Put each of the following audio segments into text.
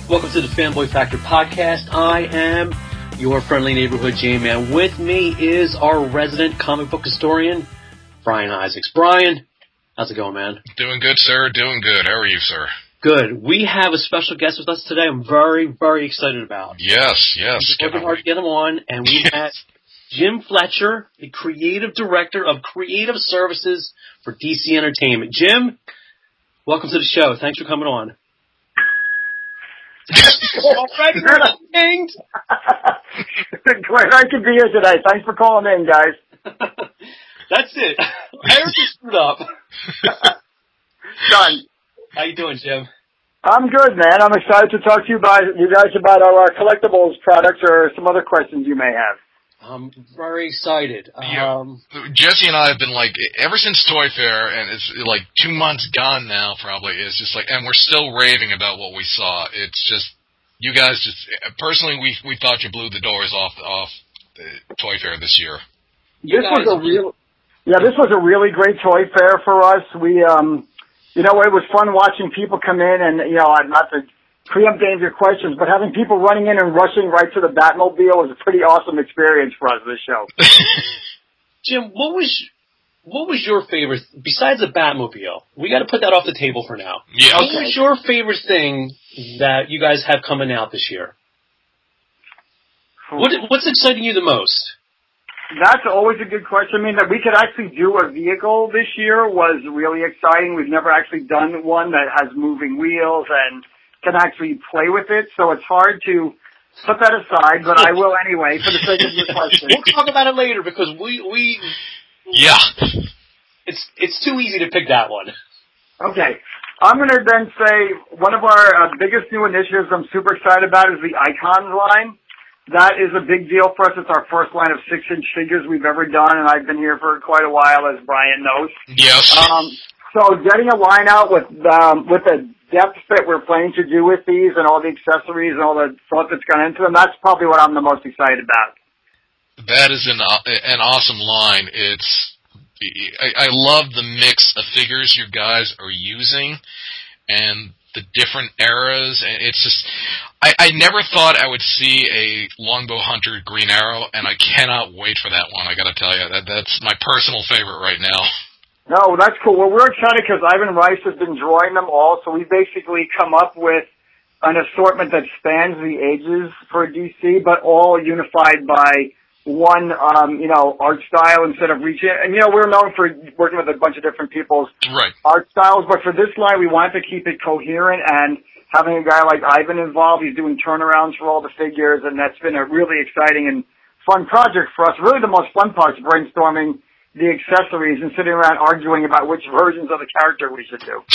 Welcome to the Fanboy Factor podcast. I am your friendly neighborhood J-Man. With me is our resident comic book historian, Brian Isaacs. Brian, how's it going, man? Doing good, sir. Doing good. How are you, sir? Good. We have a special guest with us today I'm very, very excited about. Yes. It's working hard to get him on, and we have Jim Fletcher, the creative director of creative services for DC Entertainment. Jim, welcome to the show. Thanks for coming on. Already dinged. Glad I could be here today. Thanks for calling in, guys. That's it. Eric is screwed up. Done. How you doing, Jim? I'm good, man. I'm excited to talk to you guys about our collectibles products or some other questions you may have. I'm very excited. Jesse and I have been ever since Toy Fair, and it's 2 months gone now probably, it's just and we're still raving about what we saw. It's just, you guys personally, we thought you blew the doors off Toy Fair this year. This was a really great Toy Fair for us. We, it was fun watching people come in and, not to preempt any of your questions, but having people running in and rushing right to the Batmobile was a pretty awesome experience for us this show. Jim, what was your favorite, besides the Batmobile? We got to put that off the table for now. Yeah. What was your favorite thing that you guys have coming out this year? What's exciting you the most? That's always a good question. I mean, that we could actually do a vehicle this year was really exciting. We've never actually done one that has moving wheels and can actually play with it, so it's hard to put that aside, but I will anyway for the sake of your question. We'll talk about it later because we yeah. It's too easy to pick that one. Okay. I'm going to then say one of our biggest new initiatives I'm super excited about is the Icons line. That is a big deal for us. It's our first line of 6-inch figures we've ever done, and I've been here for quite a while, as Brian knows. Yes. So getting a line out with the depth that we're planning to do with these and all the accessories and all the thought that's gone into them, that's probably what I'm the most excited about. That is an awesome line. I love the mix of figures you guys are using and the different eras. It's just, I never thought I would see a Longbow Hunter Green Arrow, and I cannot wait for that one. I got to tell you, that's my personal favorite right now. No, that's cool. Well, we're excited because Ivan Rice has been drawing them all, so we basically come up with an assortment that spans the ages for DC, but all unified by one, art style instead of reaching. And, we're known for working with a bunch of different people's art styles, but for this line, we wanted to keep it coherent, and having a guy like Ivan involved, he's doing turnarounds for all the figures, and that's been a really exciting and fun project for us. Really the most fun part is brainstorming the accessories and sitting around arguing about which versions of the character we should do.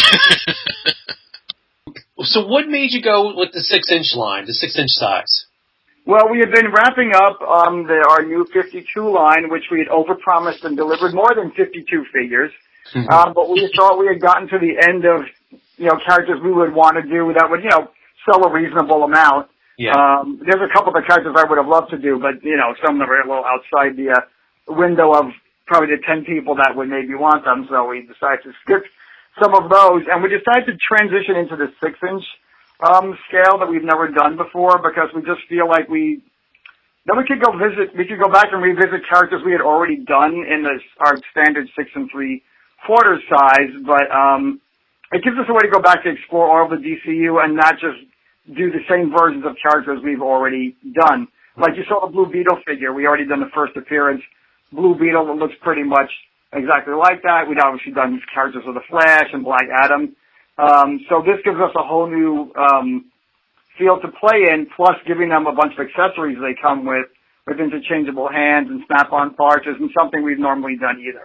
So what made you go with the 6-inch line, the 6-inch size? Well, we had been wrapping up our new 52 line, which we had overpromised and delivered more than 52 figures. But we thought we had gotten to the end of, characters we would want to do that would, sell a reasonable amount. Yeah. There's a couple of the characters I would have loved to do, but, some of them are a little outside the window of probably the 10 people that would maybe want them, so we decided to skip some of those, and we decided to transition into the 6-inch scale that we've never done before, because we just feel like we could go back and revisit characters we had already done in our standard 6 3/4 size, but it gives us a way to go back to explore all of the DCU and not just do the same versions of characters we've already done. Like you saw the Blue Beetle figure, we already done the first appearance. Blue Beetle that looks pretty much exactly like that. We'd obviously done characters of the Flash and Black Adam. So this gives us a whole new field to play in, plus giving them a bunch of accessories they come with interchangeable hands and snap-on parts isn't something we've normally done either.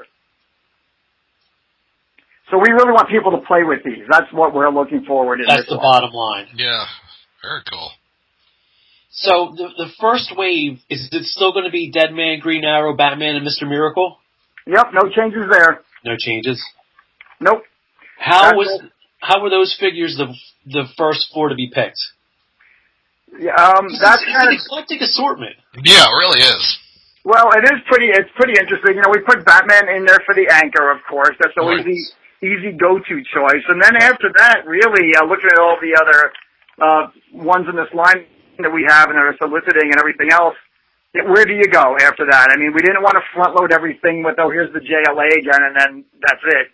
So we really want people to play with these. That's what we're looking forward to. That's the bottom line. Yeah, very cool. So the first wave, is it still going to be Deadman, Green Arrow, Batman, and Mr. Miracle? Yep, no changes there. No changes? Nope. How were those figures the first 4 to be picked? That's it's an eclectic assortment. Yeah, it really is. Well, it's pretty interesting. We put Batman in there for the anchor, of course. That's always the easy go-to choice. And then after that, really, looking at all the other ones in this line that we have and are soliciting and everything else, where do you go after that? I mean, we didn't want to front load everything with, oh, here's the JLA again, and then that's it.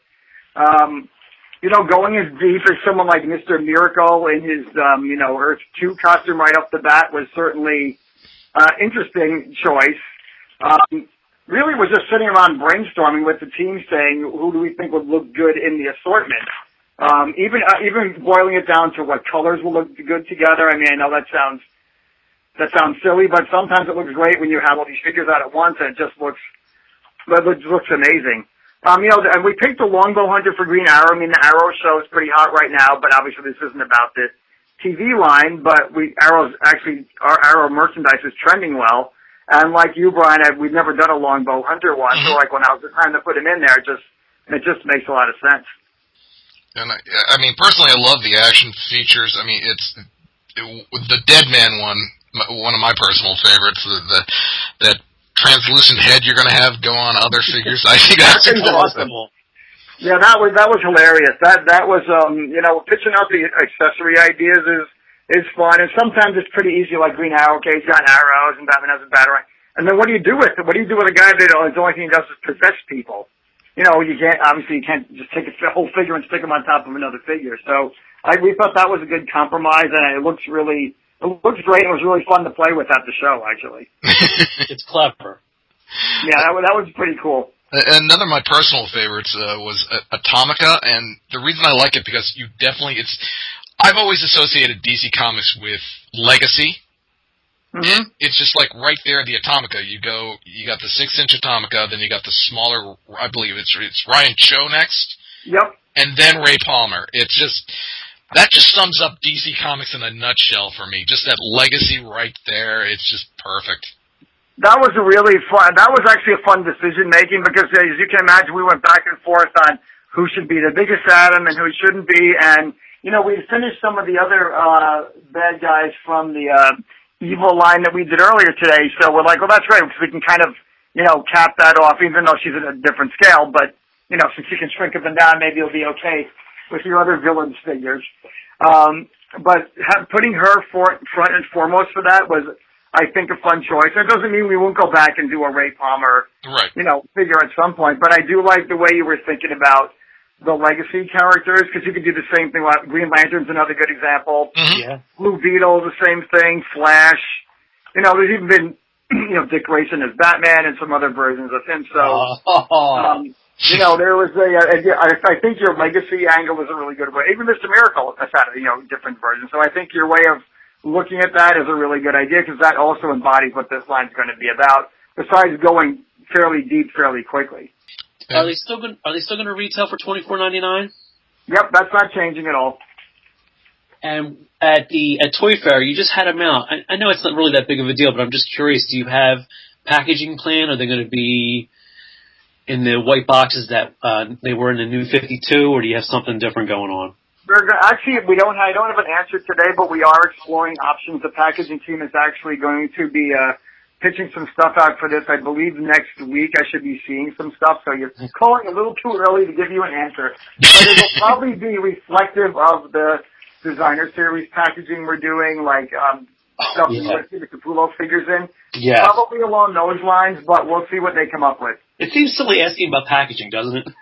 Going as deep as someone like Mr. Miracle in his, Earth 2 costume right off the bat was certainly interesting choice. Really was just sitting around brainstorming with the team saying, who do we think would look good in the assortment? Even boiling it down to what colors will look good together. I mean, I know that sounds silly, but sometimes it looks great when you have all these figures out at once, and it just looks amazing. And we picked the Longbow Hunter for Green Arrow. I mean, the Arrow show is pretty hot right now, but obviously this isn't about the TV line, but our Arrow merchandise is trending well. And like you, Brian, we've never done a Longbow Hunter one, so like when I was trying to put him in there, it just makes a lot of sense. And I mean, personally, I love the action features. I mean, the Dead Man one of my personal favorites. That translucent head you're going to have go on other figures. I think that's awesome. Yeah, that was hilarious. That was pitching out the accessory ideas is fun, and sometimes it's pretty easy. Like Green Arrow, okay, he's got arrows, and Batman has a batarang. And then what do you do with it? What do you do with a guy that the only thing he does is possess people? You can't just take a whole figure and stick him on top of another figure. So we thought that was a good compromise, and it looks great. It was really fun to play with at the show, actually. It's clever. Yeah, that was pretty cool. Another of my personal favorites was Atomica, and the reason I like it because I've always associated DC Comics with legacy. Mm-hmm. It's just like right there, the Atomica. You got the 6-inch Atomica, then you got the smaller, I believe it's Ryan Cho next. Yep. And then Ray Palmer. That just sums up DC Comics in a nutshell for me. Just that legacy right there. It's just perfect. That was actually a fun decision making because as you can imagine, we went back and forth on who should be the biggest Atom and who shouldn't be. And, we finished some of the other, bad guys from the, Evil line that we did earlier today. So we're like, well, that's great because we can kind of, cap that off even though she's at a different scale. But, since you can shrink them down, maybe it'll be okay with your other villains figures. But putting her front and foremost for that was, I think, a fun choice. It doesn't mean we won't go back and do a Ray Palmer, figure at some point. But I do like the way you were thinking about the legacy characters because you could do the same thing. Like Green Lantern's another good example. Mm-hmm. Yeah. Blue Beetle, the same thing. Flash. There's even been, Dick Grayson as Batman and some other versions of him. So, there was I think your legacy angle is a really good way. Even Mr. Miracle has had, different versions. So I think your way of looking at that is a really good idea because that also embodies what this line's going to be about, besides going fairly deep fairly quickly. Are they still going to retail for $24.99? Yep, that's not changing at all. And at Toy Fair, you just had them out. I know it's not really that big of a deal, but I'm just curious, do you have packaging plan? Are they going to be in the white boxes that they were in the new 52, or do you have something different going on? Actually, I don't have an answer today, but we are exploring options. The packaging team is actually going to be pitching some stuff out for this. I believe next week I should be seeing some stuff, so you're calling a little too early to give you an answer. But it will probably be reflective of the designer series packaging we're doing, like stuff we want to see the Capullo figures in. Yeah. Probably along those lines, but we'll see what they come up with. It seems silly asking about packaging, doesn't it?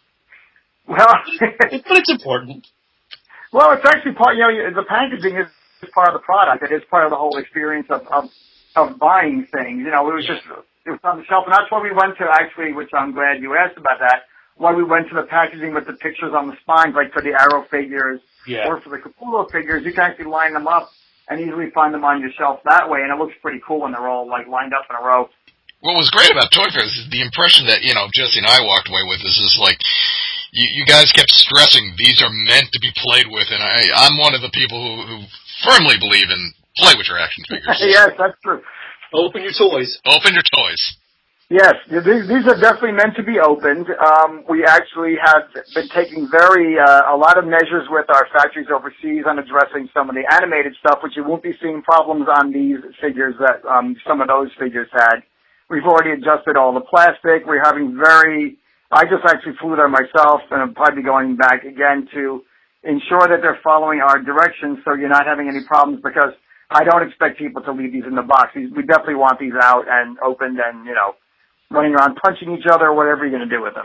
Well, but it's important. Well, it's actually part, the packaging is part of the product. It is part of the whole experience of buying things. It was on the shelf, and that's why we went to actually, which I'm glad you asked about that, why we went to the packaging with the pictures on the spines, like for the Arrow figures or for the Capullo figures. You can actually line them up and easily find them on your shelf that way, and it looks pretty cool when they're all like lined up in a row. What was great about Toy Fair is the impression that, Jesse and I walked away with is like, you guys kept stressing these are meant to be played with, and I'm one of the people who firmly believe in play with your action figures. Yes, that's true. Open your toys. Open your toys. Yes, these are definitely meant to be opened. We actually have been taking a lot of measures with our factories overseas on addressing some of the animated stuff, which you won't be seeing problems on these figures that some of those figures had. We've already adjusted all the plastic. I just actually flew there myself, and I'm probably going back again to ensure that they're following our directions so you're not having any problems, because I don't expect people to leave these in the box. We definitely want these out and opened and, running around punching each other or whatever you're going to do with them.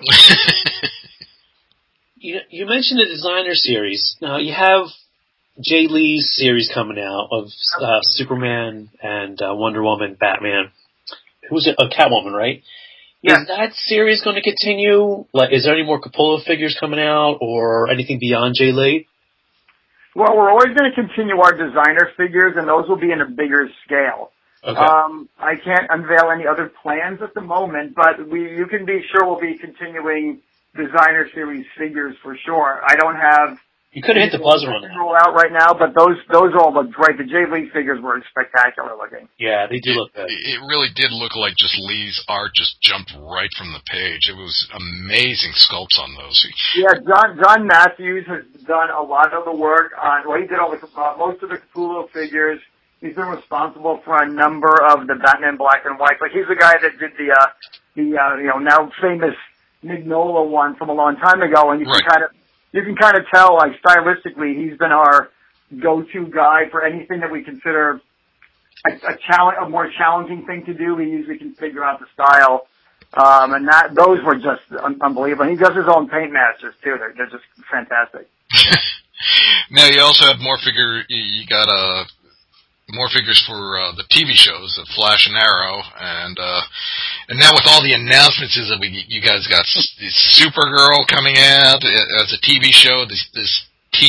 You mentioned the designer series. Now, you have Jay Lee's series coming out of Superman and Wonder Woman, Batman. Who's it? Catwoman, right? Yeah. Is that series going to continue? Like, is there any more Capullo figures coming out or anything beyond Jay Lee? Well, we're always going to continue our designer figures, and those will be in a bigger scale. Okay. I can't unveil any other plans at the moment, but you can be sure we'll be continuing designer series figures for sure. I don't have... You could have hit the buzzer on that. Roll out right now, but those all look great. The Jay Lee figures were spectacular looking. Yeah, they do look good. It really did look like just Lee's art just jumped right from the page. It was amazing sculpts on those. Yeah, John Matthews has done a lot of the work on. Well, he did most of the Capullo figures. He's been responsible for a number of the Batman Black and White. Like, he's the guy that did the now famous Mignola one from a long time ago, and you can kind of tell, like, stylistically, he's been our go-to guy for anything that we consider a more challenging thing to do. We usually can figure out the style, and those were just unbelievable. And he does his own paint masters too. They're just fantastic. Now you also have more you got more figures for the TV shows, the Flash and Arrow, and now with all the announcements that you guys got Supergirl coming out as a TV show, this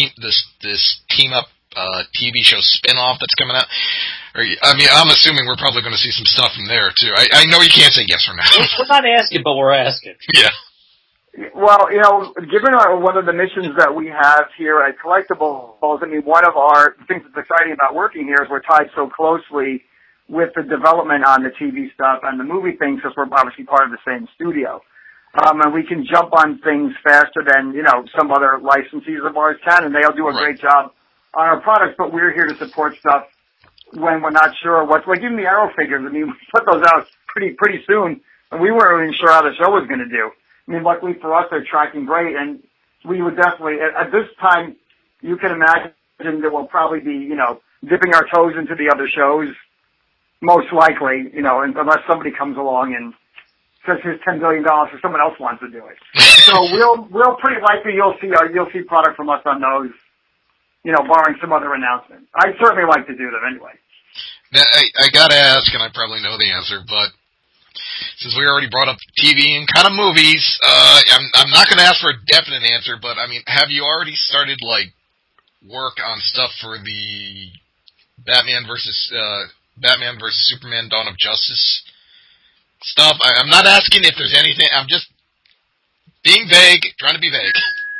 team up TV show spinoff that's coming out. I'm assuming we're probably going to see some stuff from there too. I know you can't say yes or no. We're not asking, but we're asking. Yeah. Well, given one of the missions that we have here at Collectibles, I mean, one of our things that's exciting about working here is we're tied so closely with the development on the TV stuff and the movie things, because we're obviously part of the same studio. And we can jump on things faster than, some other licensees of ours can, and they'll do a great job on our products, but we're here to support stuff when we're not sure what's, like even the Arrow figures. I mean, we put those out pretty soon, and we weren't even sure how the show was going to do. I mean, luckily for us, they're tracking great, and we would definitely, at this time, you can imagine that we'll probably be, dipping our toes into the other shows, most likely, unless somebody comes along and says here's $10 billion or someone else wants to do it. So we'll pretty likely, you'll see product from us on those, barring some other announcement. I'd certainly like to do them anyway. Now, I gotta ask, and I probably know the answer, but since we already brought up TV and kind of movies, I'm not going to ask for a definite answer, but I mean, have you already started work on stuff for the Batman versus Superman: Dawn of Justice stuff? I'm not asking if there's anything. I'm just being vague, trying to be vague.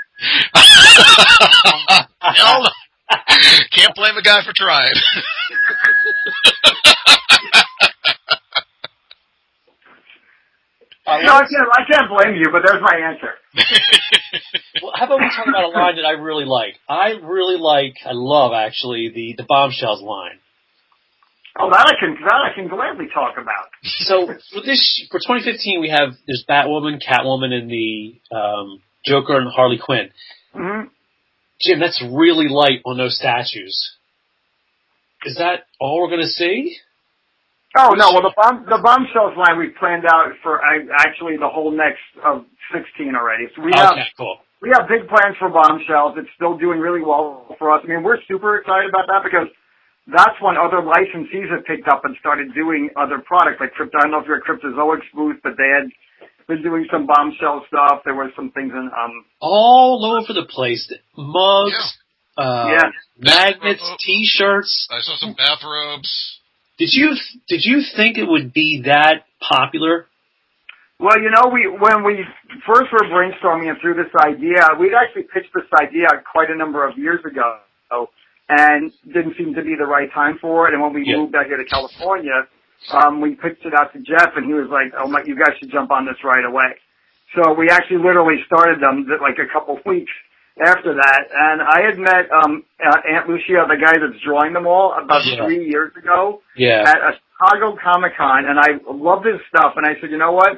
Can't blame a guy for trying. No, I can't blame you, but there's my answer. Well, how about we talk about a line that I really like? I love actually the Bombshells line. Oh, that I can gladly talk about. So for 2015, there's Batwoman, Catwoman, and the Joker and Harley Quinn. Mm-hmm. Jim, that's really light on those statues. Is that all we're going to see? Oh, no. Well, the Bombshells line we've planned out for actually the whole next of 16 already. So we have big plans for Bombshells. It's still doing really well for us. I mean, we're super excited about that because that's when other licensees have picked up and started doing other products like Crypto. I don't know if you're a Cryptozoics booth, but they had been doing some Bombshell stuff. There were some things in all over the place. Mugs, magnets, T-shirts. I saw some bathrobes. Did you think it would be that popular? Well, when we first were brainstorming and through this idea, we'd actually pitched this idea quite a number of years ago, and didn't seem to be the right time for it. And when we moved back here to California, we pitched it out to Jeff, and he was like, "Oh my, you guys should jump on this right away." So we actually literally started them like a couple weeks after that, and I had met Aunt Lucia, the guy that's drawing them all, about 3 years ago at a Chicago Comic-Con, and I loved his stuff, and I said, you know what?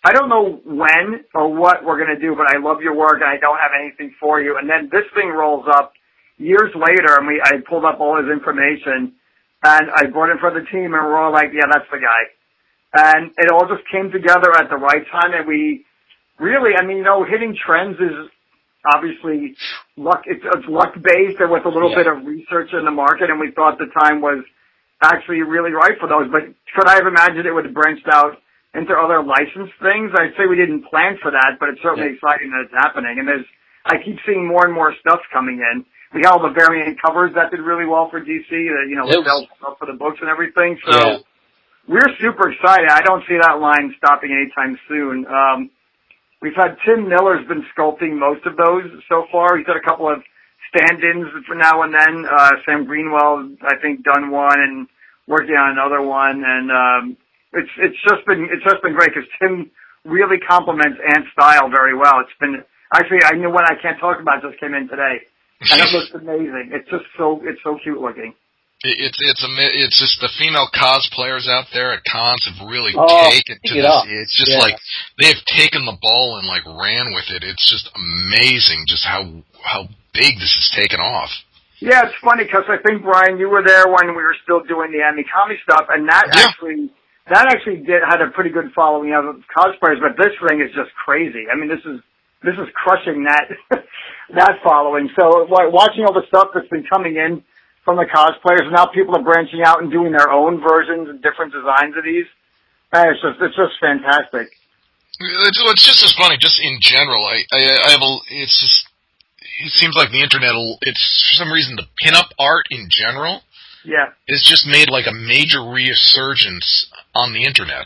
I don't know when or what we're going to do, but I love your work and I don't have anything for you. And then this thing rolls up years later and I pulled up all his information and I brought it for the team and we're all like, yeah, that's the guy. And it all just came together at the right time and we really, I mean, you know, hitting trends is obviously luck, it's luck based and with a little bit of research in the market and we thought the time was actually really right for those. But could I have imagined it would have branched out into other licensed things? I'd say we didn't plan for that, but it's certainly exciting that it's happening. And I keep seeing more and more stuff coming in. We had all the variant covers that did really well for DC, you know, sell stuff for the books and everything. So we're super excited. I don't see that line stopping anytime soon. We've had Tim Miller's been sculpting most of those so far. He's got a couple of stand-ins for now and then. Sam Greenwell, I think, done one and working on another one. And it's just been great because Tim really complements Ant's style very well. It's been actually, I knew one I can't talk about just came in today, and it looks amazing. It's just so cute looking. It's just the female cosplayers out there at cons have really taken to this. It's just like they've taken the ball and like ran with it. It's just amazing just how big this has taken off. Yeah, it's funny because I think, Brian, you were there when we were still doing the Amikami stuff, and that actually had a pretty good following of cosplayers. But this thing is just crazy. I mean, this is crushing that that following. So watching all the stuff that's been coming in from the cosplayers, and now people are branching out and doing their own versions and different designs of these. It's just fantastic. It's just as funny, just in general. It seems like the internet it's for some reason the pinup art in general. Yeah. It's just made like a major resurgence on the internet.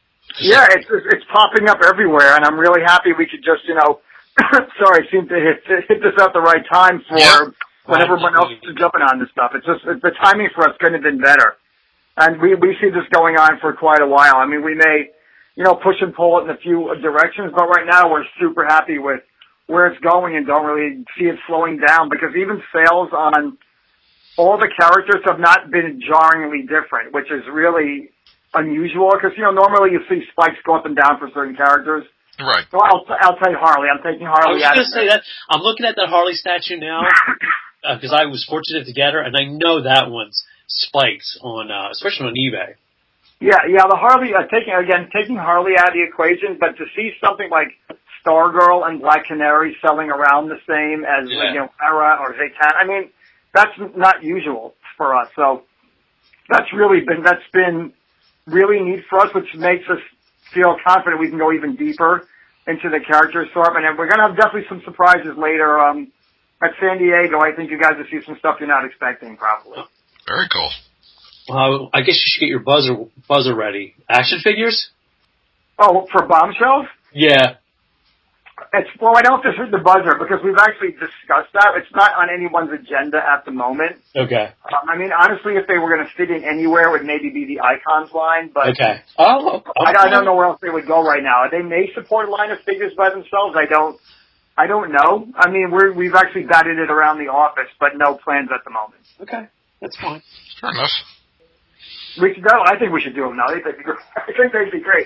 It's popping up everywhere, and I'm really happy we could just, you know, seem to hit this at the right time for when everyone else is jumping on this stuff. It's just, the timing for us couldn't have been better. And we see this going on for quite a while. I mean, we may, you know, push and pull it in a few directions, but right now we're super happy with where it's going and don't really see it slowing down because even sales on all the characters have not been jarringly different, which is really unusual because, you know, normally you see spikes go up and down for certain characters. Right. So I'll take Harley. I'm taking Harley out. I was going to say that. I'm looking at that Harley statue now because I was fortunate to get her, and I know that one's spiked on, especially on eBay. Yeah. The Harley. Taking Harley out of the equation, but to see something like Stargirl and Black Canary selling around the same as you know, Hera or Zaytan, I mean, that's not usual for us. So that's been really neat for us, which makes us feel confident we can go even deeper into the character assortment. And we're going to have definitely some surprises later at San Diego. I think you guys will see some stuff you're not expecting, probably. Very cool. Well, I guess you should get your buzzer ready. Action figures? Oh, for Bombshells? Yeah. I don't have to hit the buzzer because we've actually discussed that. It's not on anyone's agenda at the moment. Okay. I mean, honestly, if they were going to fit in anywhere, it would maybe be the Icons line. But okay. Oh, okay. I don't know where else they would go right now. They may support a line of figures by themselves. I don't know. I mean, we've actually batted it around the office, but no plans at the moment. Okay, that's fine. Fair enough. I think we should do them now. I think they'd be great.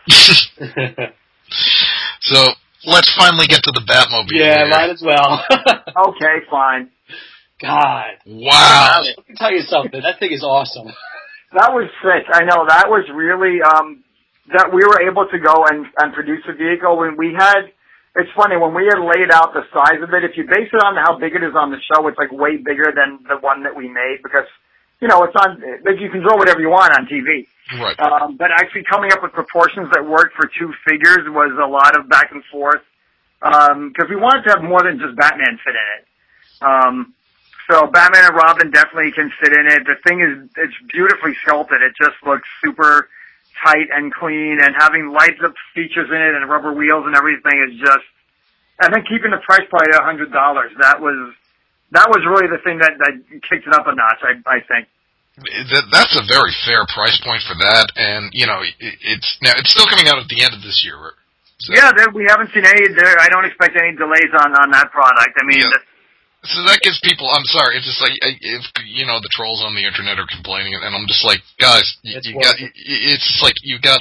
So let's finally get to the Batmobile. Yeah, might as well. Okay, fine. God. Wow. Let me tell you something. That thing is awesome. That was sick. I know. That was really, that we were able to go and produce a vehicle when we had, it's funny, when we had laid out the size of it, if you base it on how big it is on the show, it's like way bigger than the one that we made because, you know, it's on, like you can draw whatever you want on TV. Right. But actually coming up with proportions that worked for two figures was a lot of back and forth. Because we wanted to have more than just Batman fit in it. So Batman and Robin definitely can fit in it. The thing is, it's beautifully sculpted. It just looks super tight and clean, and having lights up features in it and rubber wheels and everything is just, I think keeping the price point at $100, that was really the thing that kicked it up a notch, I think. That's a very fair price point for that, and you know, it's still coming out at the end of this year. So. Yeah, we haven't seen any. I don't expect any delays on that product. I mean, so that gives people. I'm sorry, it's just like if you know the trolls on the internet are complaining, and I'm just like, guys, it's just like you got like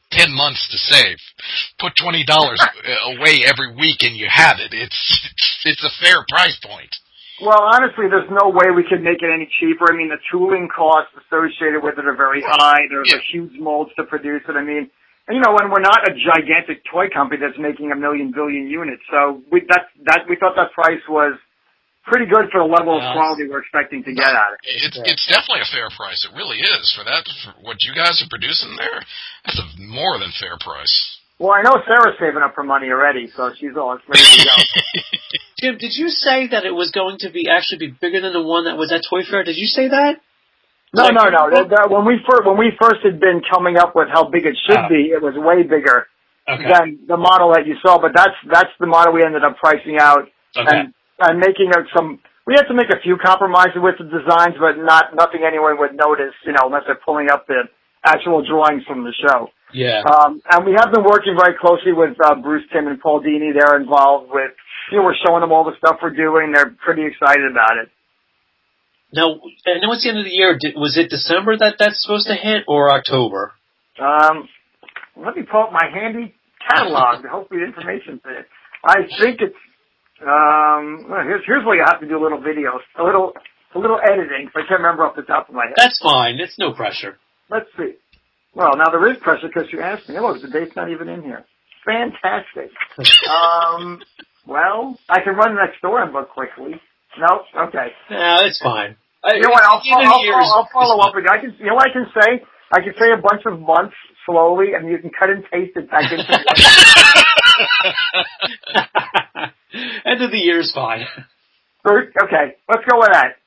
10 months to save. Put $20 away every week and you have it. It's a fair price point. Well, honestly, there's no way we could make it any cheaper. I mean, the tooling costs associated with it are very high. There's a huge molds to produce it. I mean, and, you know, and we're not a gigantic toy company that's making 1 million billion units. So we thought that price was pretty good for the level of quality we're expecting to get at it. It's definitely a fair price. It really is for that. For what you guys are producing there, that's a more than fair price. Well, I know Sarah's saving up her money already, so she's all ready to go. Jim, did you say that it was going to actually be bigger than the one that was at Toy Fair? Did you say that? No. When we first had been coming up with how big it should be, it was way bigger than the model that you saw. But that's the model we ended up pricing out and making some. We had to make a few compromises with the designs, but nothing anyone would notice, you know, unless they're pulling up the actual drawings from the show. Yeah. And we have been working very closely with Bruce Timm and Paul Dini. They're involved with, you know, we're showing them all the stuff we're doing. They're pretty excited about it. Now, I know it's the end of the year. Was it December that's supposed to hit, or October? Let me pull up my handy catalog. Hopefully the information's there. I think it's, here's where you have to do a little video, a little editing, if I can't remember off the top of my head. That's fine. It's no pressure. Let's see. Well, now there is pressure because you asked me. Look, the date's not even in here. Fantastic. Well, I can run next door and look quickly. No? Okay. No, it's fine. You know what? I'll follow up with you. You know what I can say? I can say a bunch of months slowly, and you can cut and paste it back into it. End of the year is fine. Okay, let's go with that.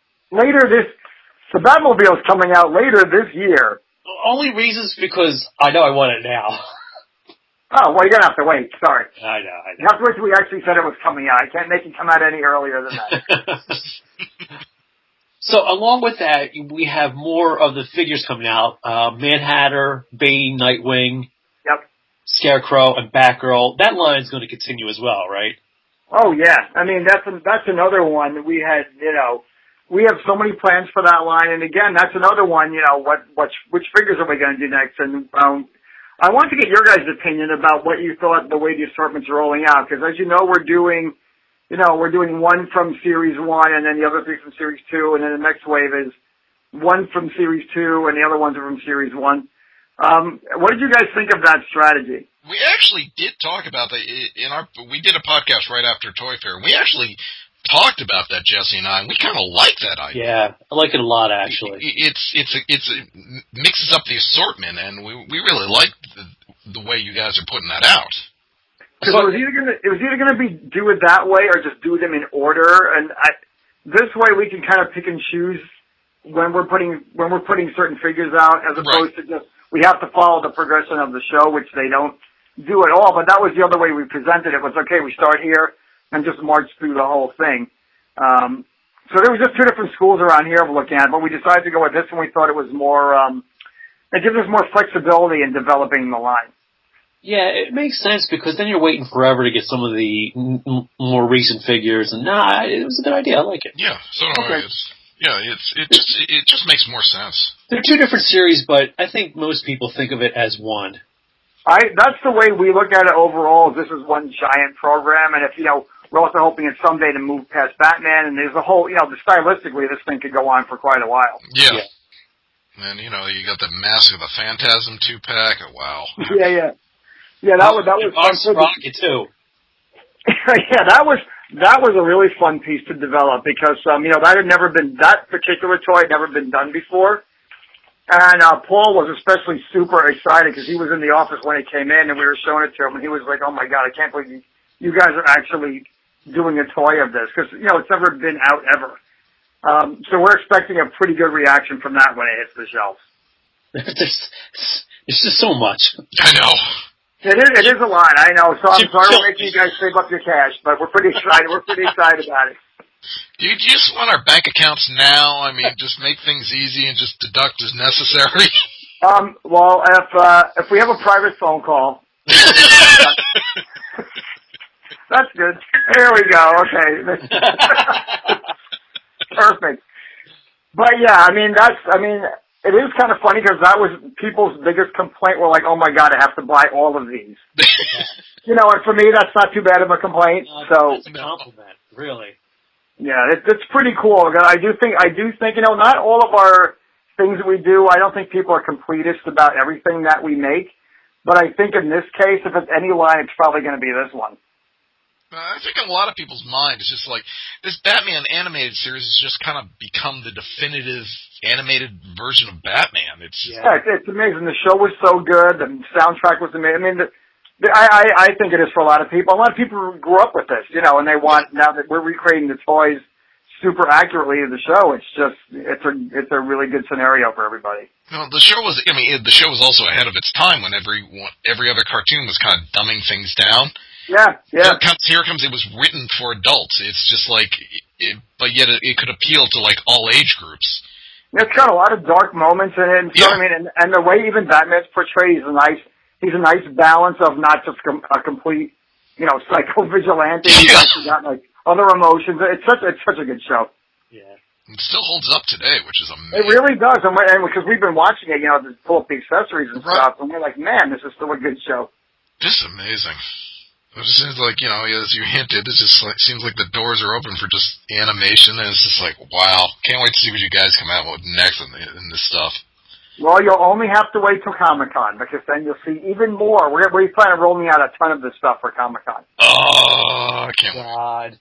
The Batmobile's coming out later this year. Only reasons because I know I want it now. Oh, well, you're going to have to wait. Sorry. I know. You have to wait till we actually said it was coming out. I can't make it come out any earlier than that. So along with that, we have more of the figures coming out. Mad Hatter, Bane, Nightwing, Scarecrow, and Batgirl. That line is going to continue as well, right? Oh, yeah. I mean, that's another one. We had, you know, we have so many plans for that line. And again, that's another one, you know, which figures are we going to do next? And I want to get your guys' opinion about what you thought the way the assortments are rolling out. Because as you know, we're doing one from Series 1 and then the other three from Series 2. And then the next wave is one from Series 2 and the other ones are from Series 1. What did you guys think of that strategy? We actually did talk about that we did a podcast right after Toy Fair. We actually talked about that, Jesse and I, and we kind of like that idea. Yeah, I like it a lot, actually. It mixes up the assortment, and we really like the way you guys are putting that out. Because it was either gonna be do it that way or just do them in order, and this way we can kind of pick and choose when we're putting certain figures out, as opposed to just we have to follow the progression of the show, which they don't do at all. But that was the other way we presented it. Was okay, we start here and just march through the whole thing. So there was just two different schools around here of looking at it, but we decided to go with this one. We thought it was more, it gives us more flexibility in developing the line. Yeah, it makes sense because then you're waiting forever to get some of the more recent figures, and it was a good idea. I like it. Yeah, so okay. It just makes more sense. They're two different series, but I think most people think of it as one. That's the way we look at it overall. This is one giant program, and if, you know, we're also hoping it's someday to move past Batman, and there's a whole, you know, stylistically, this thing could go on for quite a while. Yeah. And, you know, you got the Mask of the Phantasm 2-pack. Wow. Yeah, that was fun. Rocket, too. Yeah, that was a really fun piece to develop because, you know, that particular toy had never been done before. And Paul was especially super excited because he was in the office when it came in and we were showing it to him, and he was like, oh my God, I can't believe you guys are actually doing a toy of this, because, you know, it's never been out ever. So we're expecting a pretty good reaction from that when it hits the shelves. It's just so much. I know. It is a lot, I know. So I'm sorry we're making you guys save up your cash, but we're pretty excited. We're pretty excited about it. Do you just want our bank accounts now? I mean, just make things easy and just deduct as necessary? Well, if we have a private phone call. That's good. There we go. Okay. Perfect. But yeah, I mean, It is kind of funny because that was people's biggest complaint. Were like, oh my God, I have to buy all of these. You know, and for me, that's not too bad of a complaint. So it's a compliment, really. Yeah, it's pretty cool. I do think, you know, not all of our things that we do, I don't think people are completists about everything that we make. But I think in this case, if it's any line, it's probably going to be this one. I think in a lot of people's mind, it's just like, this Batman animated series has just kind of become the definitive animated version of Batman. It's amazing. The show was so good. The soundtrack was amazing. I mean, I think it is for a lot of people. A lot of people grew up with this, you know, and they want, now that we're recreating the toys super accurately in the show, it's a really good scenario for everybody. No, the show was also ahead of its time when every other cartoon was kind of dumbing things down. Yeah. Here comes, it was written for adults. It's just like, but yet it could appeal to like all age groups. It's got a lot of dark moments in it, and so, I mean, and the way even Batman's portrayed, he's a nice balance of not just a complete, you know, psycho vigilante. He's actually got like other emotions. It's such a good show. Yeah. It still holds up today, which is amazing. It really does, and because we've been watching it, you know, to pull up the accessories and stuff, and we're like, man, this is still a good show. Just amazing. It just seems like, you know, as you hinted, it just seems like the doors are open for just animation, and it's just like, wow, can't wait to see what you guys come out with next in this stuff. Well, you'll only have to wait till Comic-Con, because then you'll see even more. We plan on rolling out a ton of this stuff for Comic-Con. Oh, I can't God.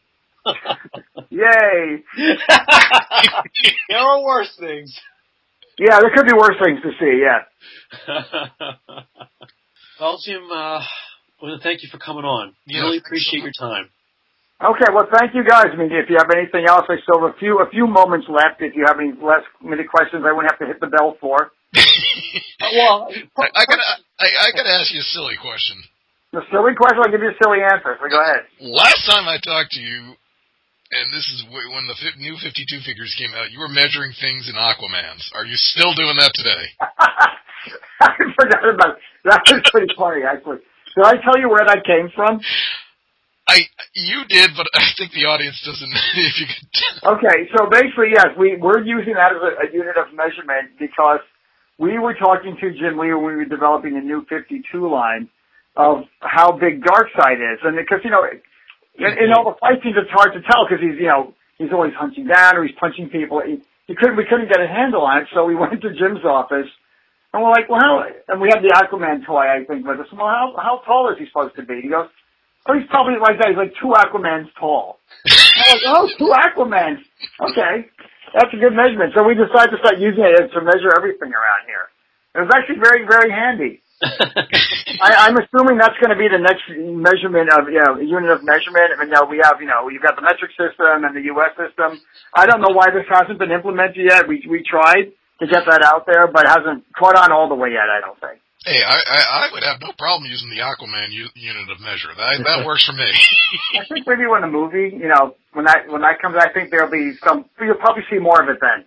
Yay! There are worse things. Yeah, there could be worse things to see, yeah. Well, Jim, I want to thank you for coming on. Yeah, really appreciate your time. Okay, well, thank you guys. I mean, if you have anything else, I still have a few moments left. If you have any last minute questions, I wouldn't have to hit the bell for. Well, I gotta ask you a silly question. A silly question? I'll give you a silly answer. So go ahead. Last time I talked to you, and this is when the new 52 figures came out, you were measuring things in Aquamans. Are you still doing that today? I forgot about that. That was pretty funny, actually. Did I tell you where that came from? You did, but I think the audience doesn't. If you could. Okay, so basically, yes, we're using that as a unit of measurement because we were talking to Jim Lee when we were developing a new 52 line of how big Darkseid is, and because in all the fight scenes it's hard to tell because he's always hunching down or he's punching people. We couldn't get a handle on it, so we went to Jim's office. And we're like, well, and we had the Aquaman toy, I think, with us. Well, how tall is he supposed to be? He goes, oh, he's probably like that. He's like 2 Aquamans tall. I was like, 2 Aquamans. Okay. That's a good measurement. So we decided to start using it to measure everything around here. It was actually very, very handy. I'm assuming that's going to be the next measurement of, unit of measurement. And now we have, you've got the metric system and the US system. I don't know why this hasn't been implemented yet. We tried to get that out there, but hasn't caught on all the way yet, I don't think. Hey, I would have no problem using the Aquaman unit of measure. That works for me. I think maybe when the movie, when that comes, I think there'll be you'll probably see more of it then.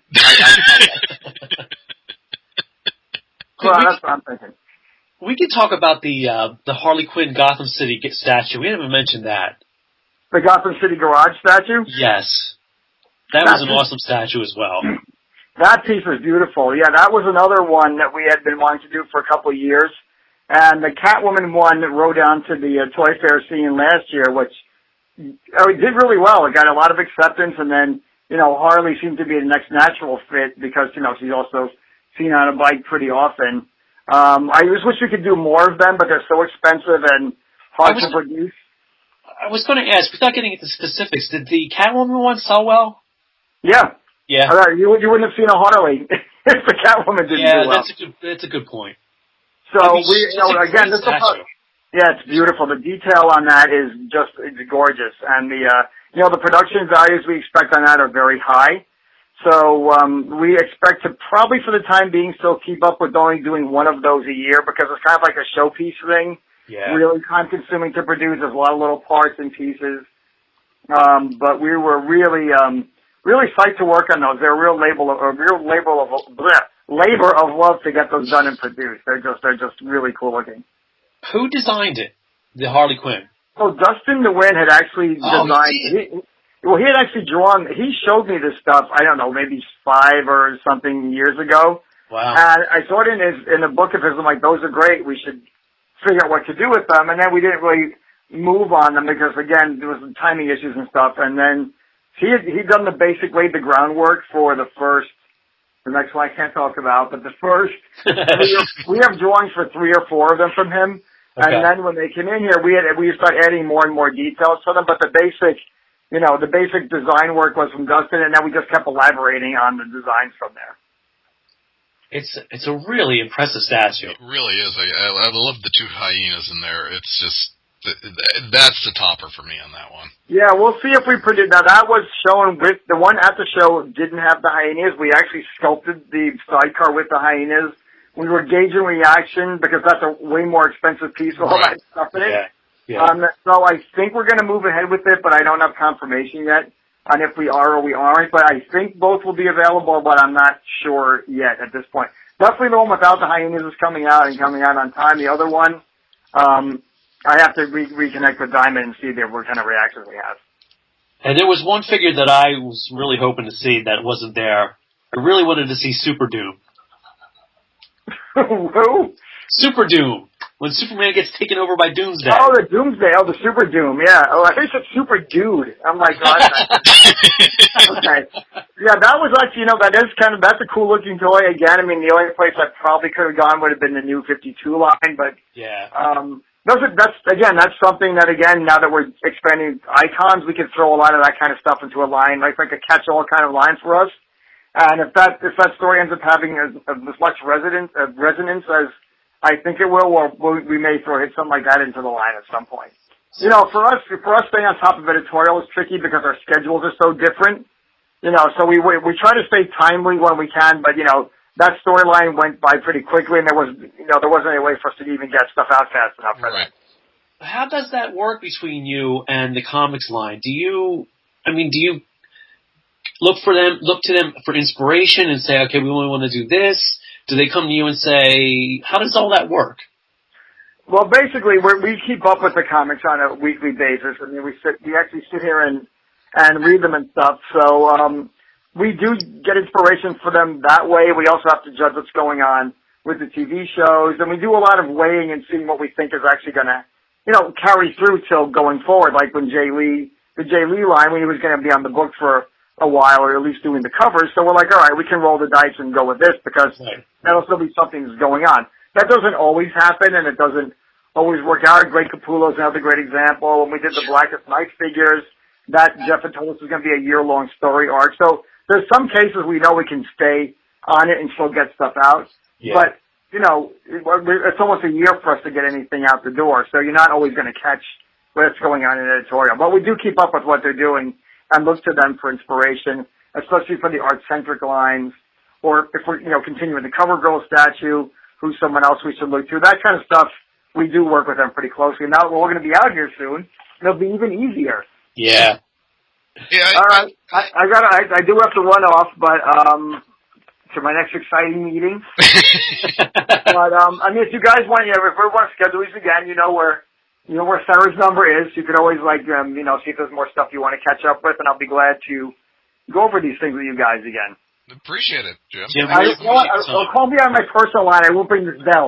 Well, that's what I'm thinking. We can talk about the Harley Quinn Gotham City statue. We haven't mentioned that. The Gotham City Garage statue? Yes. That was an awesome statue as well. That piece was beautiful. Yeah, that was another one that we had been wanting to do for a couple of years. And the Catwoman one rode down to the Toy Fair scene last year, which did really well. It got a lot of acceptance, and then, Harley seemed to be the next natural fit because, she's also seen on a bike pretty often. I just wish we could do more of them, but they're so expensive and hard to produce. I was going to ask, without getting into specifics, did the Catwoman one sell well? Yeah. Yeah. You wouldn't have seen a Harley if the Catwoman didn't do well. That's a good point. So again, this it's beautiful. The detail on that is it's gorgeous, and the production values we expect on that are very high. So we expect to probably for the time being still keep up with only doing one of those a year because it's kind of like a showpiece thing. Yeah. Really time consuming to produce. There's a lot of little parts and pieces. But we were really psyched to work on those. They're a real labor of love to get those done and produced. They're just really cool looking. Who designed it? The Harley Quinn. So Dustin DeWin had actually designed. He had actually drawn. He showed me this stuff. I don't know, maybe 5 or something years ago. Wow. And I thought in the book of his, I'm like, those are great. We should figure out what to do with them. And then we didn't really move on them because, again, there was some timing issues and stuff. And then he'd done the groundwork for the next one I can't talk about, but the first, we have drawings for 3 or 4 of them from him. Okay. And then when they came in here, we started adding more and more details to them, but the basic design work was from Dustin, and then we just kept elaborating on the designs from there. It's a really impressive statue. It really is. I love the 2 hyenas in there. It's just, that's the topper for me on that one. Yeah, we'll see if we produce. Now that was shown with, the one at the show didn't have the hyenas. We actually sculpted the sidecar with the hyenas. We were gauging reaction because that's a way more expensive piece with all that stuff in it. Yeah. So I think we're going to move ahead with it, but I don't have confirmation yet on if we are or we aren't. But I think both will be available, but I'm not sure yet at this point. Definitely the one without the hyenas is coming out on time. The other one, I have to reconnect with Diamond and see what kind of reactions we have. And there was one figure that I was really hoping to see that wasn't there. I really wanted to see Super Doom. Who? Super Doom. When Superman gets taken over by Doomsday. Oh, the Doomsday. Oh, the Super Doom. Yeah. Oh, I think it's Super Dude. I'm like, God. Okay. Yeah, that was actually, that's a cool looking toy. Again, I mean, the only place I probably could have gone would have been the new 52 line, but yeah. That's something that, again, now that we're expanding icons, we can throw a lot of that kind of stuff into a line, like a catch-all kind of line for us. And if that story ends up having as much resonance as I think it will, we may hit something like that into the line at some point. For us staying on top of editorial is tricky because our schedules are so different. So we try to stay timely when we can, but that storyline went by pretty quickly, and there wasn't any way for us to even get stuff out fast enough for that. How does that work between you and the comics line? Do you look to them for inspiration and say, okay, we only want to do this? Do they come to you and say, how does all that work? Well, basically, we keep up with the comics on a weekly basis. I mean, we actually sit here and read them and stuff. So, we do get inspiration for them that way. We also have to judge what's going on with the TV shows, and we do a lot of weighing and seeing what we think is actually going to, carry through till going forward. Like when the Jay Lee line, when he was going to be on the book for a while, or at least doing the covers. So we're like, all right, we can roll the dice and go with this because that'll still be something that's going on. That doesn't always happen, and it doesn't always work out. Greg Capullo is another great example. When we did the Blackest Night figures, that Jeff had told us was going to be a year-long story arc. So there's some cases we know we can stay on it and still get stuff out. Yeah. But, it's almost a year for us to get anything out the door. So you're not always going to catch what's going on in editorial. But we do keep up with what they're doing and look to them for inspiration, especially for the art-centric lines. Or if we're, continuing the CoverGirl statue, who's someone else we should look to. That kind of stuff, we do work with them pretty closely. Now that we're going to be out here soon, it'll be even easier. Yeah. All right. I do have to run off, but to my next exciting meeting. But if you guys want, if we want to schedule these again, where Sarah's number is. You could always see if there's more stuff you want to catch up with, and I'll be glad to go over these things with you guys again. Appreciate it, Jim. I'll call me on my personal line. I won't bring this bell.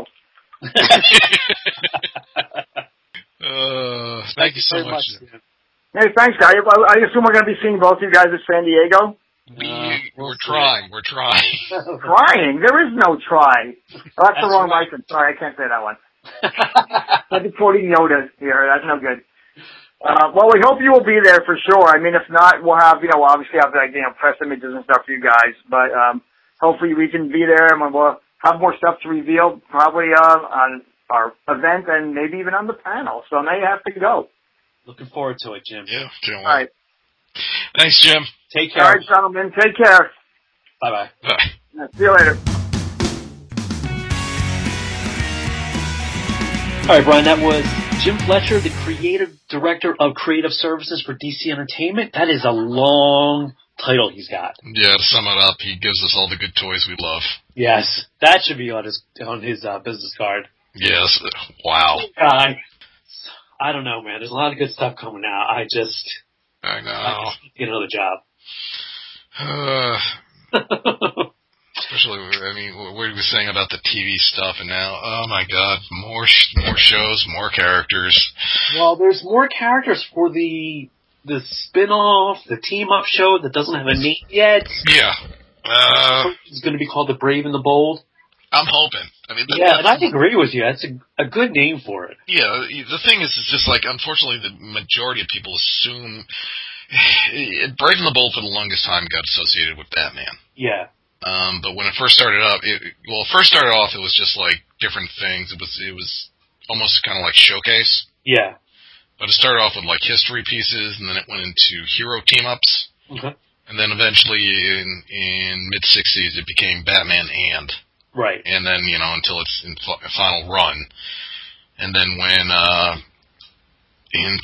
Thank you so much. Hey, thanks, guys. I assume we're going to be seeing both of you guys at San Diego? We're trying. Trying? There is no try. Oh, that's the wrong license. Sorry, I can't say that one. I'm quoting Yoda here. That's no good. Well, we hope you will be there for sure. I mean, if not, we'll have, we'll obviously have, press images and stuff for you guys. But, hopefully we can be there and we'll have more stuff to reveal probably, on our event and maybe even on the panel. So now you have to go. Looking forward to it, Jim. Yeah, Jim. All right. Thanks, Jim. Take care. All right, gentlemen. Take care. Bye-bye. Bye. See you later. All right, Brian, that was Jim Fletcher, the creative director of creative services for DC Entertainment. That is a long title he's got. Yeah, to sum it up, he gives us all the good toys we love. Yes, that should be on his business card. Yes. Wow. I don't know, man. There's a lot of good stuff coming out. I know. Get another job. Especially, I mean, what we were saying about the TV stuff, and now, oh my God, more shows, more characters. Well, there's more characters for the spin-off, the team-up show that doesn't have a name yet. Yeah. It's going to be called The Brave and the Bold. I'm hoping. I mean, yeah, and I agree with you. That's a good name for it. Yeah, the thing is, it's just like, unfortunately, the majority of people assume Brave and the Bold for the longest time got associated with Batman. Yeah. But when it first started up, it was just like different things. It was almost kind of like Showcase. Yeah. But it started off with like history pieces, and then it went into hero team-ups. Okay. And then eventually in mid-60s, it became Batman and. Right. And then, until its final run. And then when, in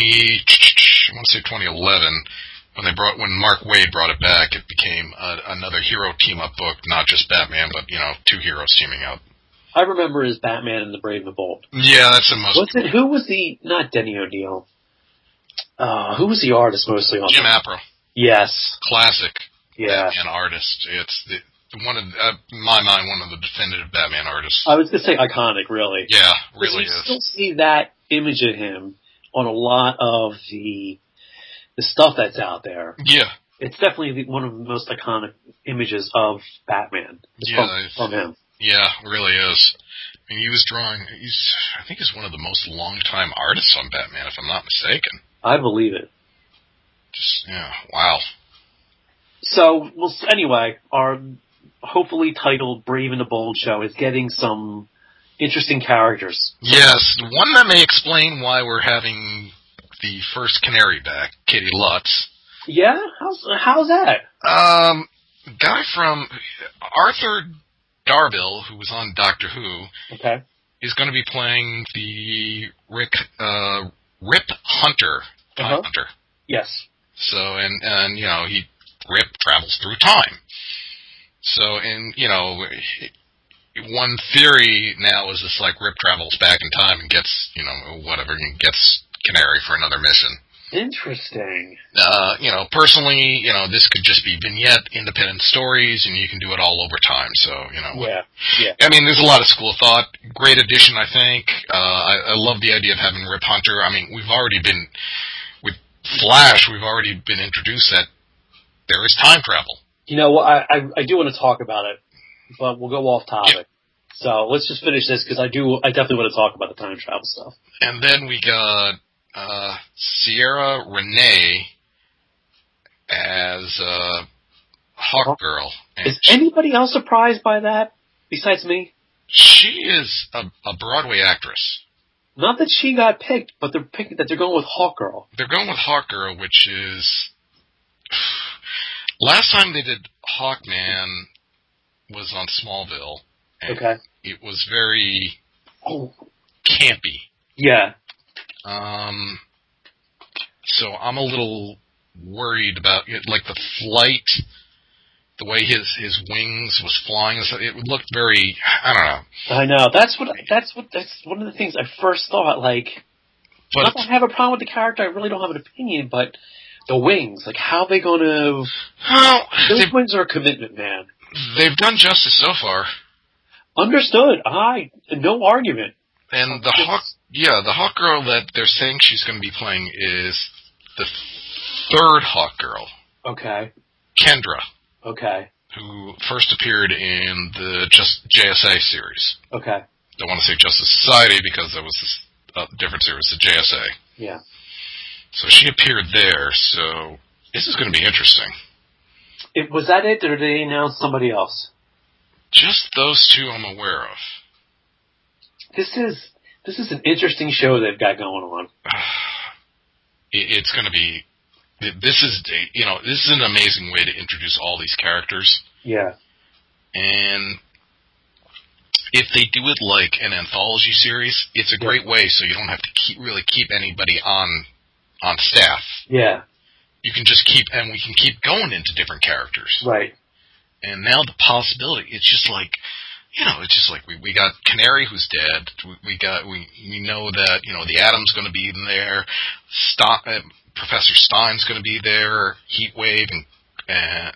2011, when Mark Waid brought it back, it became another hero team-up book, not just Batman, but, two heroes teaming up. I remember as Batman and the Brave and the Bold. Yeah, that's the most... Who was not Denny O'Neil. Who was the artist mostly on Jim Apro. Yes. Classic. Yeah. Batman artist. It's in my mind, one of the definitive Batman artists. I was going to say iconic, really. Yeah, really is. You still see that image of him on a lot of the stuff that's out there. Yeah. It's definitely one of the most iconic images of Batman from him. Yeah, it really is. I mean, he was drawing, I think he's one of the most long-time artists on Batman, if I'm not mistaken. I believe it. Just, yeah, wow. So, anyway, our hopefully titled Brave and the Bold show is getting some interesting characters. Yes, one that may explain why we're having the first Canary back, Kitty Lutz. Yeah? How's that? Guy from Arthur Darvill, who was on Doctor Who, okay, is going to be playing the Rip Hunter. Hunter. Yes. So, and Rip travels through time. So, one theory now is this, like, Rip travels back in time and gets, and gets Canary for another mission. Interesting. Personally, this could just be vignette, independent stories, and you can do it all over time, so, Yeah. I mean, there's a lot of school of thought. Great addition, I think. I love the idea of having Rip Hunter. I mean, with Flash, we've already been introduced that there is time travel. I do want to talk about it, but we'll go off topic. Yeah. So let's just finish this, because I definitely want to talk about the time travel stuff. And then we got Sierra Renee as Hawkgirl. Is anybody else surprised by that besides me? She is a Broadway actress. Not that she got picked, but they're going with Hawkgirl. They're going with Hawkgirl, which is... Last time they did Hawkman was on Smallville. And okay. It was very campy. Yeah. So I'm a little worried about it, like the flight, the way his wings was flying. It looked very, I don't know. I know. That's one of the things I first thought. Like, I don't have a problem with the character. I really don't have an opinion, but the wings, like, how are they going to? Those wings are a commitment, man. They've done justice so far. Understood. No argument. And the Hawkgirl that they're saying she's going to be playing is the third Hawkgirl. Okay. Kendra. Okay. Who first appeared in the JSA series. Okay. Don't want to say Justice Society because that was this different series, the JSA. Yeah. So she appeared there, so this is going to be interesting. Was that it, or did they announce somebody else? Just those two I'm aware of. This is an interesting show they've got going on. It's going to be. This is an amazing way to introduce all these characters. Yeah. And if they do it like an anthology series, it's a great way, so you don't have to keep anybody on staff. Yeah. You can just we can keep going into different characters. Right. And now the possibility, it's just like we got Canary who's dead. We know that the Atom's going to be in there. Professor Stein's going to be there. Heatwave and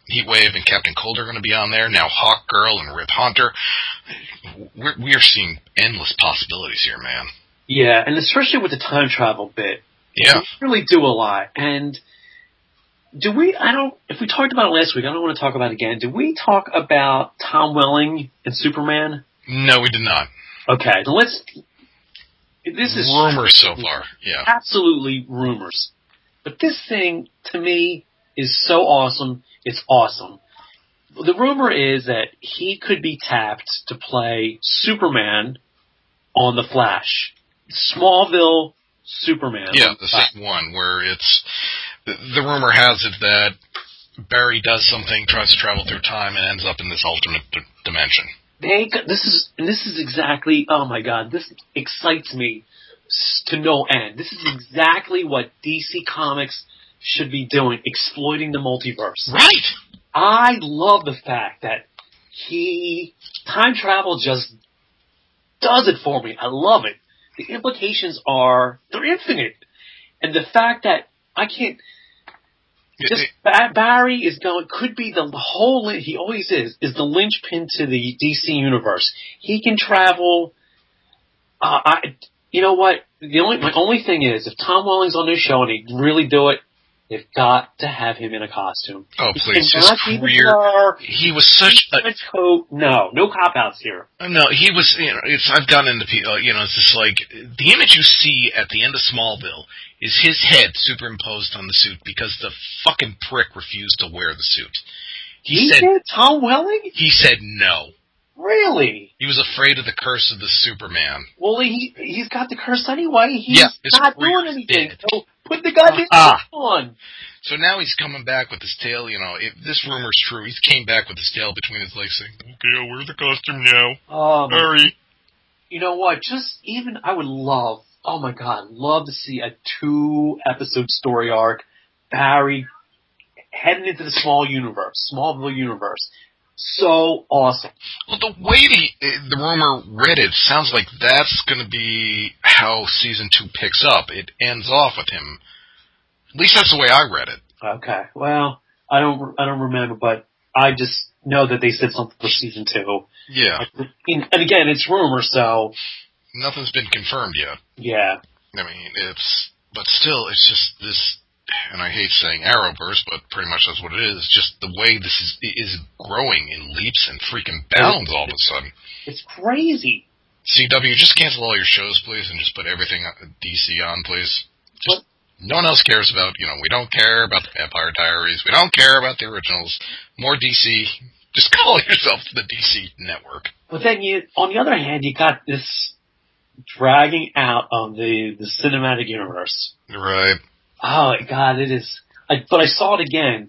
Heatwave and Captain Cold are going to be on there. Now Hawk Girl and Rip Hunter. We are seeing endless possibilities here, man. Yeah, and especially with the time travel bit. Yeah. We really do a lot. And if we talked about it last week, I don't want to talk about it again. Did we talk about Tom Welling and Superman? No, we did not. Okay, this is rumors so far. Yeah. Absolutely rumors. But this thing, to me, is so awesome. It's awesome. The rumor is that he could be tapped to play Superman on The Flash. Smallville Superman. Yeah, the same one where it's... The rumor has it that Barry does something, tries to travel through time, and ends up in this alternate dimension. This is exactly... Oh, my God. This excites me to no end. This is exactly what DC Comics should be doing, exploiting the multiverse. Right! I love the fact that time travel just does it for me. I love it. The implications they're infinite. And the fact that Barry could be the whole, he always is the linchpin to the DC universe. He can travel, you know what, my only thing is, if Tom Welling's on this show and he really do it, they've got to have him in a costume. Oh, please. His career. He was such a coat. No cop-outs here. No, he was, I've gotten into people, it's just like, the image you see at the end of Smallville is his head superimposed on the suit because the fucking prick refused to wear the suit. He said, Tom Welling? He said no. Really? He was afraid of the curse of the Superman. Well, he's got the curse anyway. He's his not doing anything. So put the goddamn on. So now he's coming back with his tail, if this rumor's true, he came back with his tail between his legs saying, okay, I'll wear the costume now. Hurry. You know what? I would love to see a 2-episode story arc, Barry heading into the Smallville universe. So awesome. Well, the way the rumor read it sounds like that's going to be how season 2 picks up. It ends off with him. At least that's the way I read it. Okay. Well, I don't remember, but I just know that they said something for season 2. Yeah. And again, it's rumor, so nothing's been confirmed yet. Yeah. I mean, but still, it's just this. And I hate saying Arrowverse, but pretty much that's what it is. Just the way this is growing in leaps and freaking bounds all of a sudden. It's crazy. CW, just cancel all your shows, please, and just put everything DC on, please. No one else cares about, we don't care about the Vampire Diaries. We don't care about the originals. More DC. Just call yourself the DC Network. But then on the other hand, you got this dragging out of the cinematic universe. Right. Oh, God, it is. But I saw it again.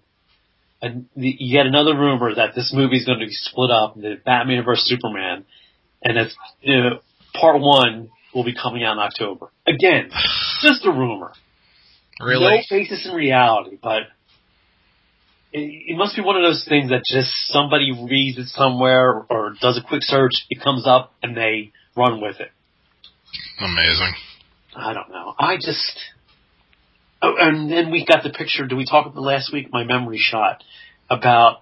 Yet another rumor that this movie is going to be split up, the Batman vs. Superman, and it's, part 1 will be coming out in October. Again, just a rumor. Really? No basis in reality, but it must be one of those things that just somebody reads it somewhere or does a quick search, it comes up, and they run with it. Amazing. I don't know. And then we got the picture. Did we talk about last week? My memory shot about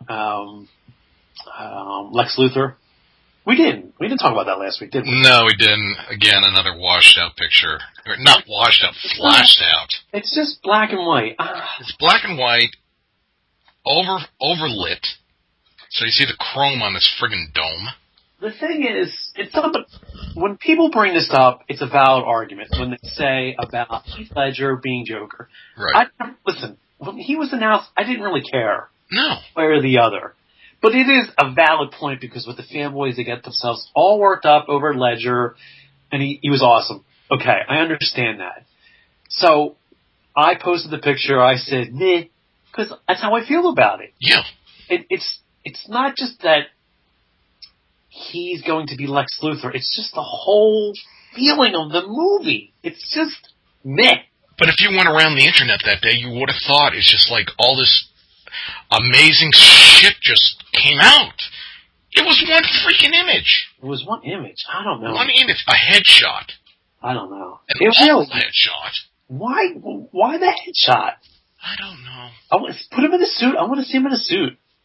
Lex Luthor. We didn't. We didn't talk about that last week, did we? No, we didn't. Again, another washed out picture. Or not washed out, flashed out. It's just black and white. It's black and white, overlit. So you see the chrome on this friggin' dome. The thing is, when people bring this up, it's a valid argument when they say about Heath Ledger being Joker. Right. Listen, when he was announced, I didn't really care. No. One way or the other. But it is a valid point because with the fanboys, they get themselves all worked up over Ledger, and he was awesome. Okay, I understand that. So, I posted the picture, I said, meh, because that's how I feel about it. Yeah. It's not just that he's going to be Lex Luthor. It's just the whole feeling of the movie. It's just meh. But if you went around the internet that day, you would have thought it's just like all this amazing shit just came out. It was one freaking image. It was one image. I don't know. One image. A headshot. I don't know. An awful headshot. Why the headshot? I don't know. Put him in a suit. I want to see him in a suit.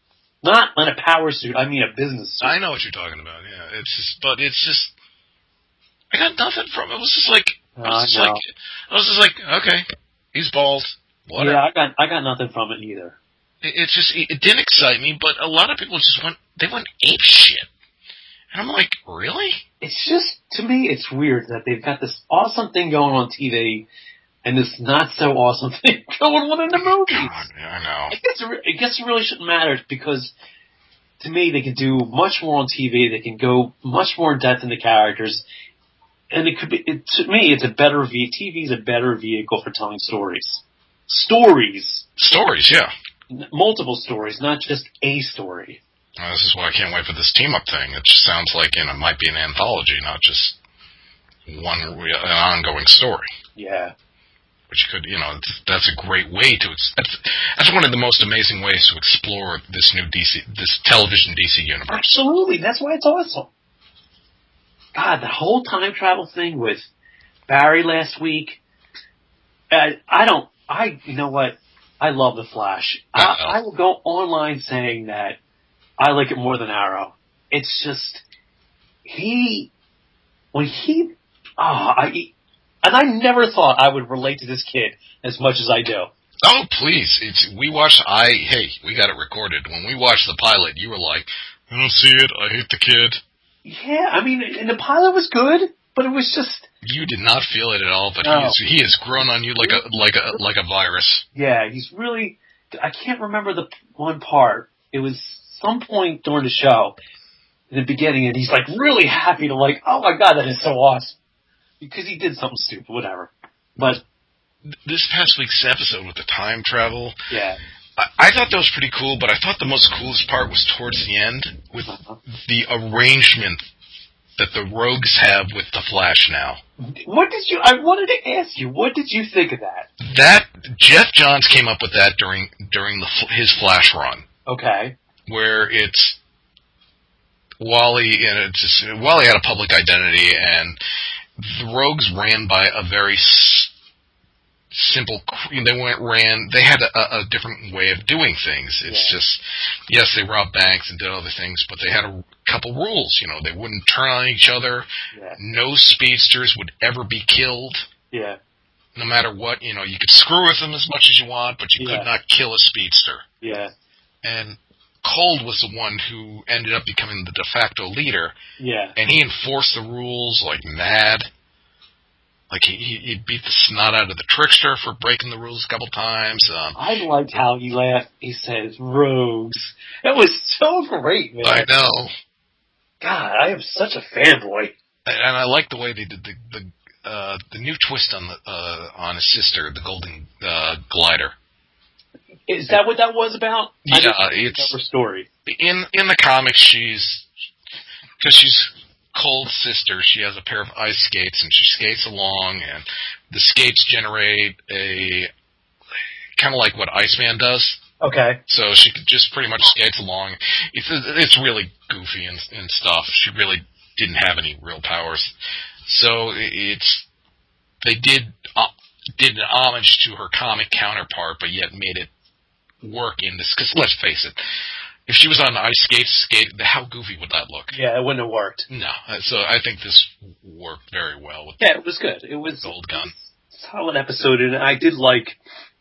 Not in a power suit. I mean a business suit. I know what you're talking about. Yeah, it's just. I got nothing from it. It was just like. I was just like, okay, he's bald. Whatever. Yeah, I got nothing from it either. It didn't excite me, but a lot of people just went ape shit. And I'm like, really? It's just, to me, it's weird that they've got this awesome thing going on TV and this not so awesome thing going on in the movies. God, yeah, I know. I guess it really shouldn't matter because, to me, they can do much more on TV. They can go much more in depth in the characters. And it could be, to me, it's a better TV is a better vehicle for telling stories. Stories, yeah. Multiple stories, not just a story. Well, this is why I can't wait for this team-up thing. It just sounds like, it might be an anthology, not just an ongoing story. Yeah. Which could, that's a great way to, that's one of the most amazing ways to explore this new this television DC universe. Absolutely, that's why it's awesome. God, the whole time travel thing with Barry last week, you know what? I love The Flash. I will go online saying that I like it more than Arrow. It's just, and I never thought I would relate to this kid as much as I do. Oh, please. We got it recorded. When we watched the pilot, you were like, I don't see it, I hate the kid. Yeah, I mean, and the pilot was good, but it was just... You did not feel it at all, but no. he has grown on you like a virus. Yeah, he's really... I can't remember the one part. It was some point during the show, in the beginning, and he's like really happy to like, oh my god, that is so awesome. Because he did something stupid, whatever. But... This past week's episode with the time travel... Yeah. I thought that was pretty cool, but I thought the most coolest part was towards the end with the arrangement that the Rogues have with the Flash now. I wanted to ask you, what did you think of that? That Jeff Johns came up with that during his Flash run. Okay. Where it's Wally, Wally had a public identity, and the Rogues ran by a very simple. They had a different way of doing things. It's just, yes, they robbed banks and did other things, but they had a couple rules. They wouldn't turn on each other. Yeah. No speedsters would ever be killed. Yeah. No matter what, you could screw with them as much as you want, but you could not kill a speedster. Yeah. And Cold was the one who ended up becoming the de facto leader. Yeah. And he enforced the rules like mad. Like, he beat the snot out of the Trickster for breaking the rules a couple times. I liked how he laughed. He says, rogues. That was so great, man. I know. God, I am such a fanboy. And I like the way they did the new twist on his sister, the Golden Glider. Is that what that was about? Yeah, it's her story. In the comics, because she's Cold's sister, she has a pair of ice skates, and she skates along, and the skates generate a kind of like what Iceman does. Okay. So she could just pretty much skates along. It's really goofy and stuff. She really didn't have any real powers. So they did an homage to her comic counterpart, but yet made it work in this. Because let's face it, if she was on ice skates, how goofy would that look? Yeah, it wouldn't have worked. No. So I think this worked very well. Yeah, it was good. It was Gold Gun. Solid episode, and I did like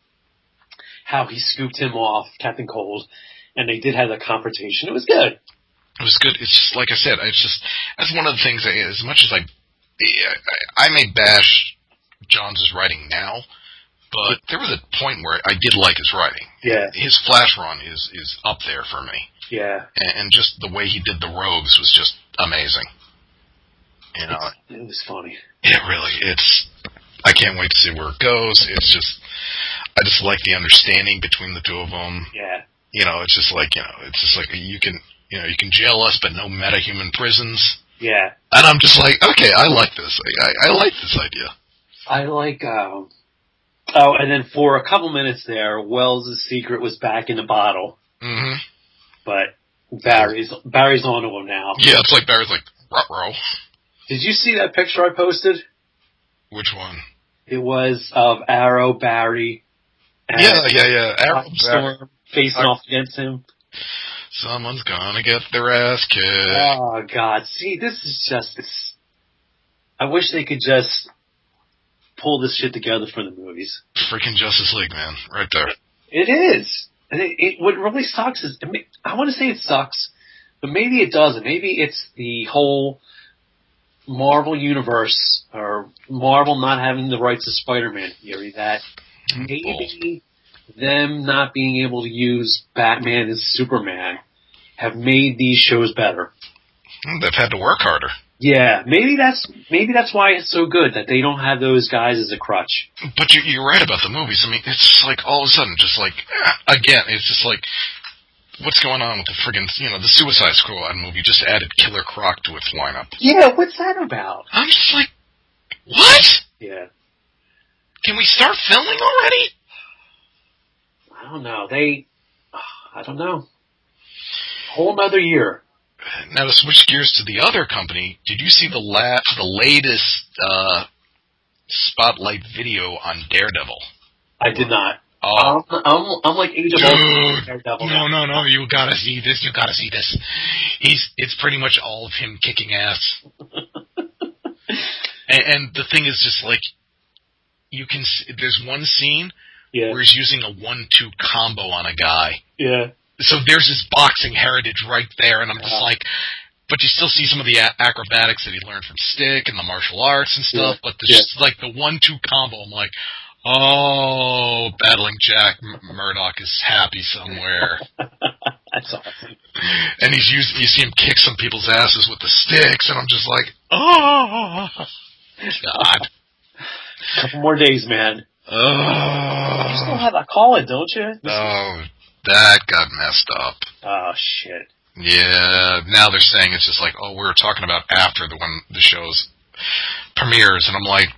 how he scooped him off, Captain Cold, and they did have that confrontation. It was good. It was good. It's just, like I said, that's one of the things, as much as I may bash Johns' writing now, but there was a point where I did like his writing. Yeah. His Flash run is up there for me. Yeah. And just the way he did the Rogues was just amazing. It was funny. It really, I can't wait to see where it goes. I just like the understanding between the two of them. Yeah. It's just like you can jail us, but no metahuman prisons. Yeah. And I'm just like, okay, I like this. I like this idea. I like, and then for a couple minutes there, Wells' secret was back in the bottle. Mm-hmm. But Barry's onto him now. Yeah, it's like Barry's like, ruh-roh. Did you see that picture I posted? Which one? It was of Arrow, Barry, and yeah. Arrow, Storm facing off against him. Someone's gonna get their ass kicked. Oh, God. See, this is just... I wish they could just pull this shit together for the movies. Freaking Justice League, man. Right there. It is. And what really sucks is... I want to say it sucks, but maybe it doesn't. Maybe it's the whole Marvel universe, or Marvel not having the rights to Spider-Man theory, that maybe them not being able to use Batman and Superman have made these shows better. They've had to work harder. Yeah, maybe that's why it's so good that they don't have those guys as a crutch. But you're right about the movies. I mean, it's just like all of a sudden, just like again, it's just like what's going on with the friggin' the Suicide Squad movie just added Killer Croc to its lineup. Yeah, what's that about? I'm just like, what? Yeah. Can we start filming already? I don't know. I don't know. Whole nother year. Now to switch gears to the other company, did you see the latest spotlight video on Daredevil? I did not. Oh, I'm like Age of Ultron. Daredevil. No! You gotta see this. It's pretty much all of him kicking ass. and the thing is, just like you can see, there's one scene where he's using a 1-2 combo on a guy. Yeah. So there's his boxing heritage right there, and I'm just like, but you still see some of the acrobatics that he learned from Stick and the martial arts and stuff, but just like the 1-2 combo, I'm like, oh, battling Jack Murdoch is happy somewhere. That's awesome. And you see him kick some people's asses with the sticks, and I'm just like, oh, God. Couple more days, man. You still have that call-in, don't you? Oh, that got messed up. Oh, shit. Yeah, now they're saying it's just like, oh, we were talking about after when the show's premieres, and I'm like,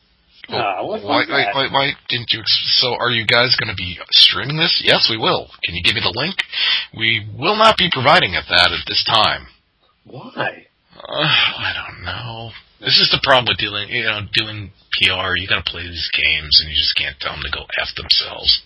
why didn't you? So are you guys going to be streaming this? Yes, we will. Can you give me the link? We will not be providing that at this time. Why? I don't know. This is the problem with doing PR. You got to play these games, and you just can't tell them to go F themselves.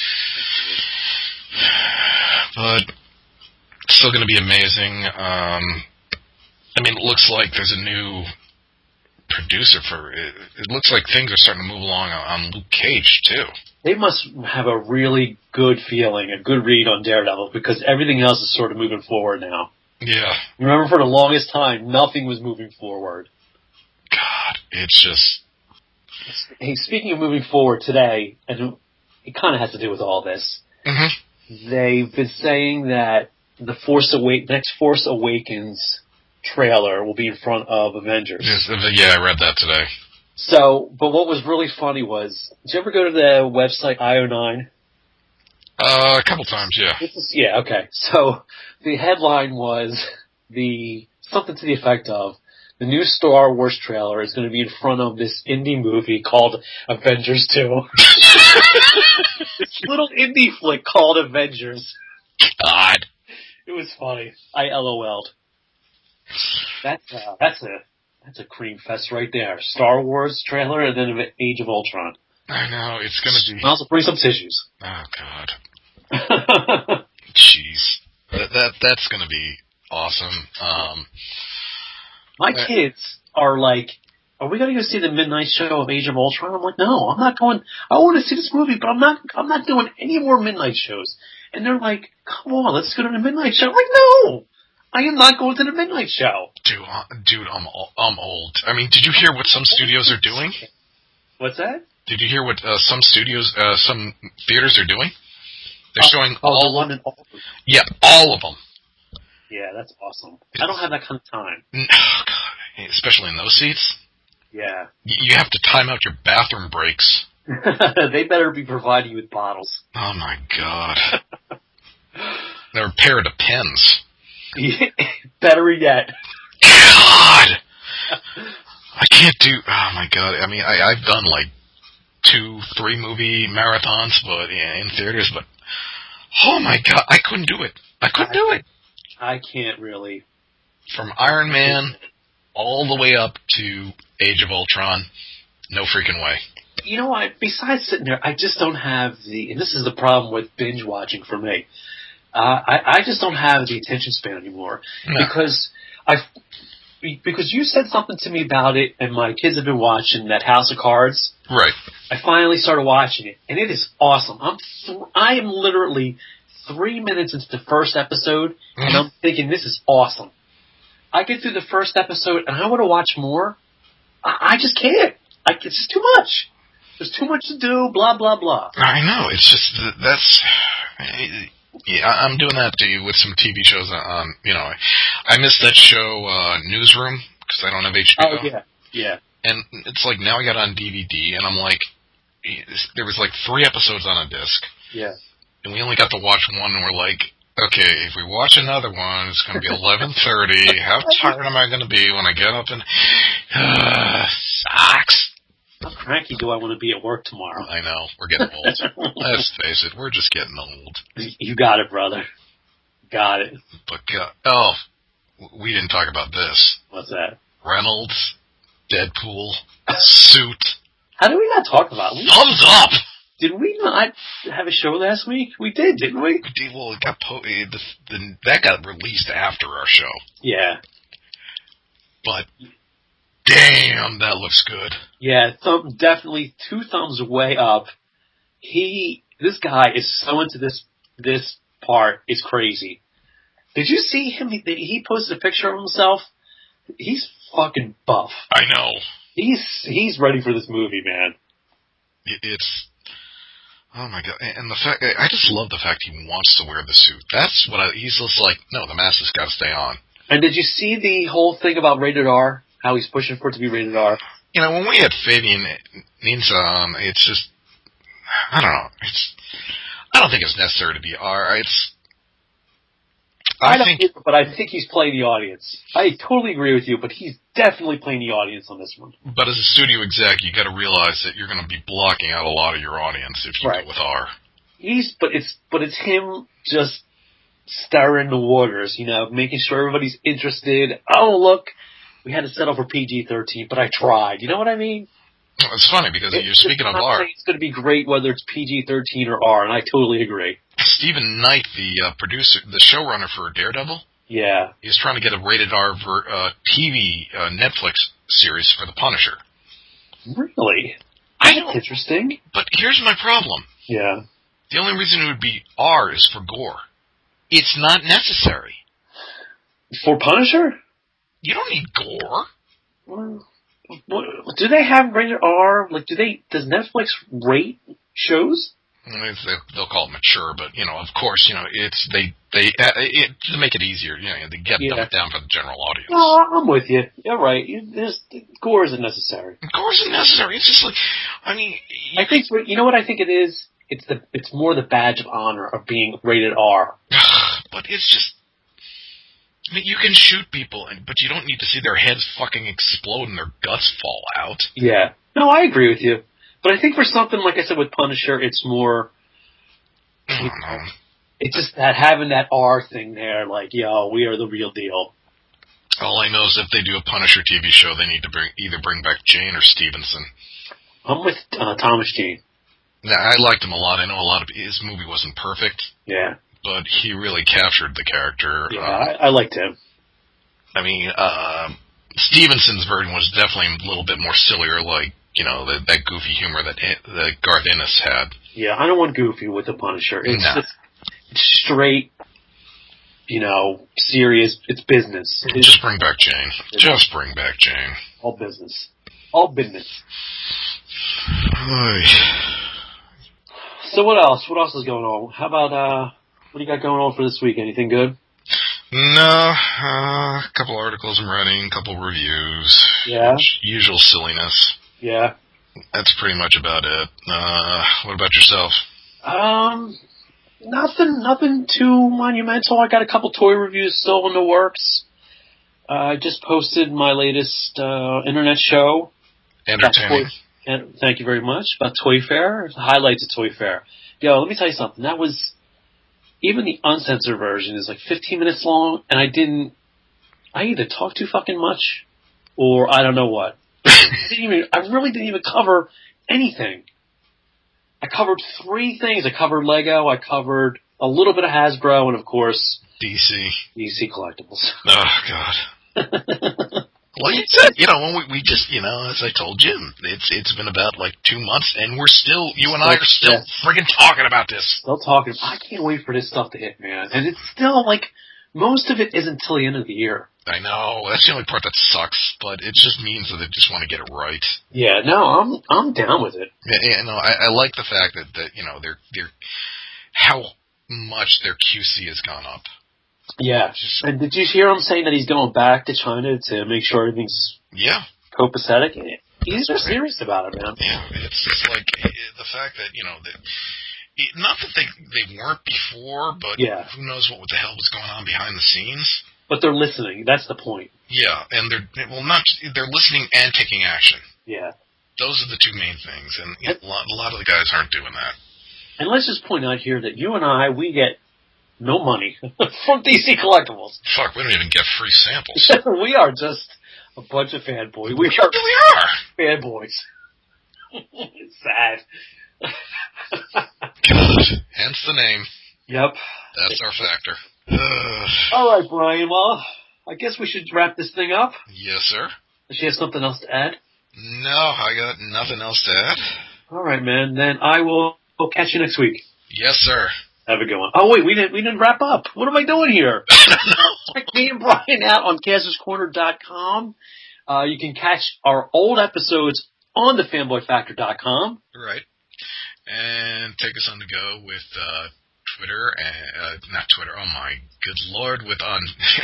But it's still going to be amazing. I mean, it looks like there's a new producer for it. It looks like things are starting to move along on Luke Cage, too. They must have a really good feeling, a good read on Daredevil, because everything else is sort of moving forward now. Yeah. Remember, for the longest time, nothing was moving forward. God, it's just... Hey, speaking of moving forward today, and it kind of has to do with all this, they've been saying that the next Force Awakens trailer will be in front of Avengers. Yes, yeah, I read that today. So, but what was really funny was, did you ever go to the website IO9? A couple times, yeah. Yeah, okay. So, the headline was something to the effect of, the new Star Wars trailer is going to be in front of this indie movie called Avengers 2. This little indie flick called Avengers. God. It was funny. I LOL'd. That's a cream fest right there. Star Wars trailer and then Age of Ultron. I know, it's going to be... Also bring some tissues. Oh, God. Jeez. That's going to be awesome. My kids are like, are we going to go see the midnight show of Age of Ultron? I'm like, no, I'm not going. I want to see this movie, but I'm not doing any more midnight shows. And they're like, come on, let's go to the midnight show. I'm like, no, I am not going to the midnight show. Dude, I'm old. I mean, did you hear what some studios are doing? What's that? Did you hear what some theaters are doing? They're showing all the London. Yeah, all of them. Yeah, that's awesome. I don't have that kind of time. Oh, God. Especially in those seats. Yeah. You have to time out your bathroom breaks. They better be providing you with bottles. Oh, my God. They're a pair of pens. Better yet. God! I can't do... Oh, my God. I mean, I've done, like, 2-3 movie marathons in theaters, but... Oh, my God. I couldn't do it. I couldn't do it. I can't really. From Iron Man all the way up to Age of Ultron, no freaking way. You know what? Besides sitting there, I just don't have and this is the problem with binge watching for me. I just don't have the attention span anymore because you said something to me about it, and my kids have been watching that House of Cards. Right. I finally started watching it, and it is awesome. I am literally 3 minutes into the first episode, and I'm thinking, this is awesome. I get through the first episode, and I want to watch more. I just can't. It's just too much. There's too much to do, blah, blah, blah. I know. It's just, yeah, I'm doing that with some TV shows on, I missed that show, Newsroom, because I don't have HBO. Oh, yeah. And it's like, now I got it on DVD, and I'm like, there was like 3 episodes on a disc. Yeah. And we only got to watch one, and we're like, okay, if we watch another one, it's going to be 11:30. How tired am I going to be when I get up and... sucks. How cranky do I want to be at work tomorrow? I know. We're getting old. Let's face it. We're just getting old. You got it, brother. Got it. But, we didn't talk about this. What's that? Reynolds, Deadpool, Suit. How did we not talk about it? Thumbs up! Did we not have a show last week? We did, didn't we? Well, it got that got released after our show. Yeah. But, damn, that looks good. Yeah, definitely 2 thumbs way up. This guy is so into this part. It's crazy. Did you see him? He posted a picture of himself. He's fucking buff. I know. He's ready for this movie, man. It's... Oh my god! And the fact, I just love the fact he wants to wear the suit. That's what he's just like, no, the mask has got to stay on. And did you see the whole thing about rated R? How he's pushing for it to be rated R? When we had Fabian Nizza on, it's just, I don't know. I don't think it's necessary to be R. I think he's playing the audience. I totally agree with you, but he's definitely playing the audience on this one. But as a studio exec, you got to realize that you're going to be blocking out a lot of your audience if you go with R. But it's him just stirring the waters, making sure everybody's interested. Oh, look, we had to settle for PG-13, but I tried. You know what I mean? It's funny because you're speaking of R. It's going to be great whether it's PG-13 or R, and I totally agree. Stephen Knight, the producer, the showrunner for Daredevil, he's trying to get a rated R TV Netflix series for The Punisher. Really? That's interesting. But here's my problem. Yeah. The only reason it would be R is for gore. It's not necessary. For Punisher? You don't need gore. Well, do they have rated R? Like, does Netflix rate shows? They'll call it mature, but of course, it's they to make it easier. They get dumbed down for the general audience. No, I'm with you. You're right. Gore isn't necessary. Gore isn't necessary. It's just like, I think you know what I think it is. It's more the badge of honor of being rated R. But it's just. You can shoot people, but you don't need to see their heads fucking explode and their guts fall out. Yeah. No, I agree with you. But I think for something, like I said, with Punisher, it's more... I don't know. It's just that having that R thing there, like, yo, we are the real deal. All I know is if they do a Punisher TV show, they need to either bring back Jane or Stevenson. I'm with Thomas Jane. Now, I liked him a lot. I know a lot of his movie wasn't perfect. Yeah. But he really captured the character. Yeah, I liked him. Stevenson's version was definitely a little bit more sillier, like, that goofy humor that Garth Ennis had. Yeah, I don't want goofy with the Punisher. It's straight, serious. It's business. Just bring back Jane. Just bring back Jane. All business. All business. So what else? What else is going on? How about, what do you got going on for this week? Anything good? No, a couple articles I'm writing, a couple reviews. Yeah. Usual silliness. Yeah. That's pretty much about it. What about yourself? Nothing too monumental. I got a couple toy reviews still in the works. I just posted my latest internet show. Entertaining. Thank you very much. About Toy Fair. Highlights of Toy Fair. Yo, let me tell you something. That was... Even the uncensored version is like 15 minutes long, and I either talked too fucking much, or I don't know what. I really didn't even cover anything. I covered 3 things. I covered Lego, I covered a little bit of Hasbro, and of course DC Collectibles. Oh God. Well, you said, when we just, as I told Jim, it's been about like 2 months, and you and I are still friggin' talking about this. Still talking. I can't wait for this stuff to hit, man. And it's still like most of it isn't till the end of the year. I know that's the only part that sucks, but it just means that they just want to get it right. Yeah, no, I'm down with it. Yeah, no, I like the fact that they're how much their QC has gone up. Yeah, and did you hear him saying that he's going back to China to make sure everything's copacetic? He's just serious about it, man. Yeah, it's just like the fact that not that they weren't before, but who knows what the hell was going on behind the scenes. But they're listening. That's the point. Yeah, and they're listening and taking action. Yeah, those are the two main things, and a lot of the guys aren't doing that. And let's just point out here that you and I, we get no money from DC Collectibles. Fuck, we don't even get free samples. We are just a bunch of fanboys. We are fanboys. It's sad. God, hence the name. Yep. That's our factor. All right, Brian. Well, I guess we should wrap this thing up. Yes, sir. Does she have something else to add? No, I got nothing else to add. All right, man. Then I will catch you next week. Yes, sir. Have a good one. Oh, wait, we didn't wrap up. What am I doing here? Check me and Brian out on CastersCorner.com. You can catch our old episodes on thefanboyfactor.com. Right. And take us on the go with Twitter, not Twitter, oh my good lord, on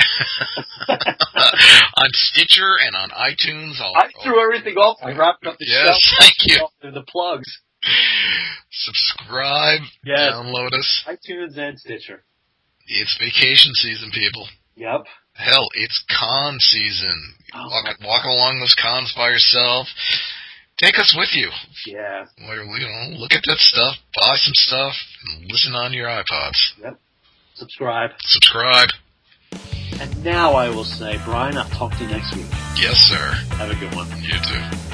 Stitcher and on iTunes. I threw everything off. I wrapped up the show. Yes, thank you. The plugs. Subscribe, download us. iTunes and Stitcher. It's vacation season, people. Yep. Hell, it's con season. Walk along those cons by yourself. Take us with you. Yeah. Look at that stuff, buy some stuff, and listen on your iPods. Yep. Subscribe. And now I will say, Brian, I'll talk to you next week. Yes, sir. Have a good one. You too.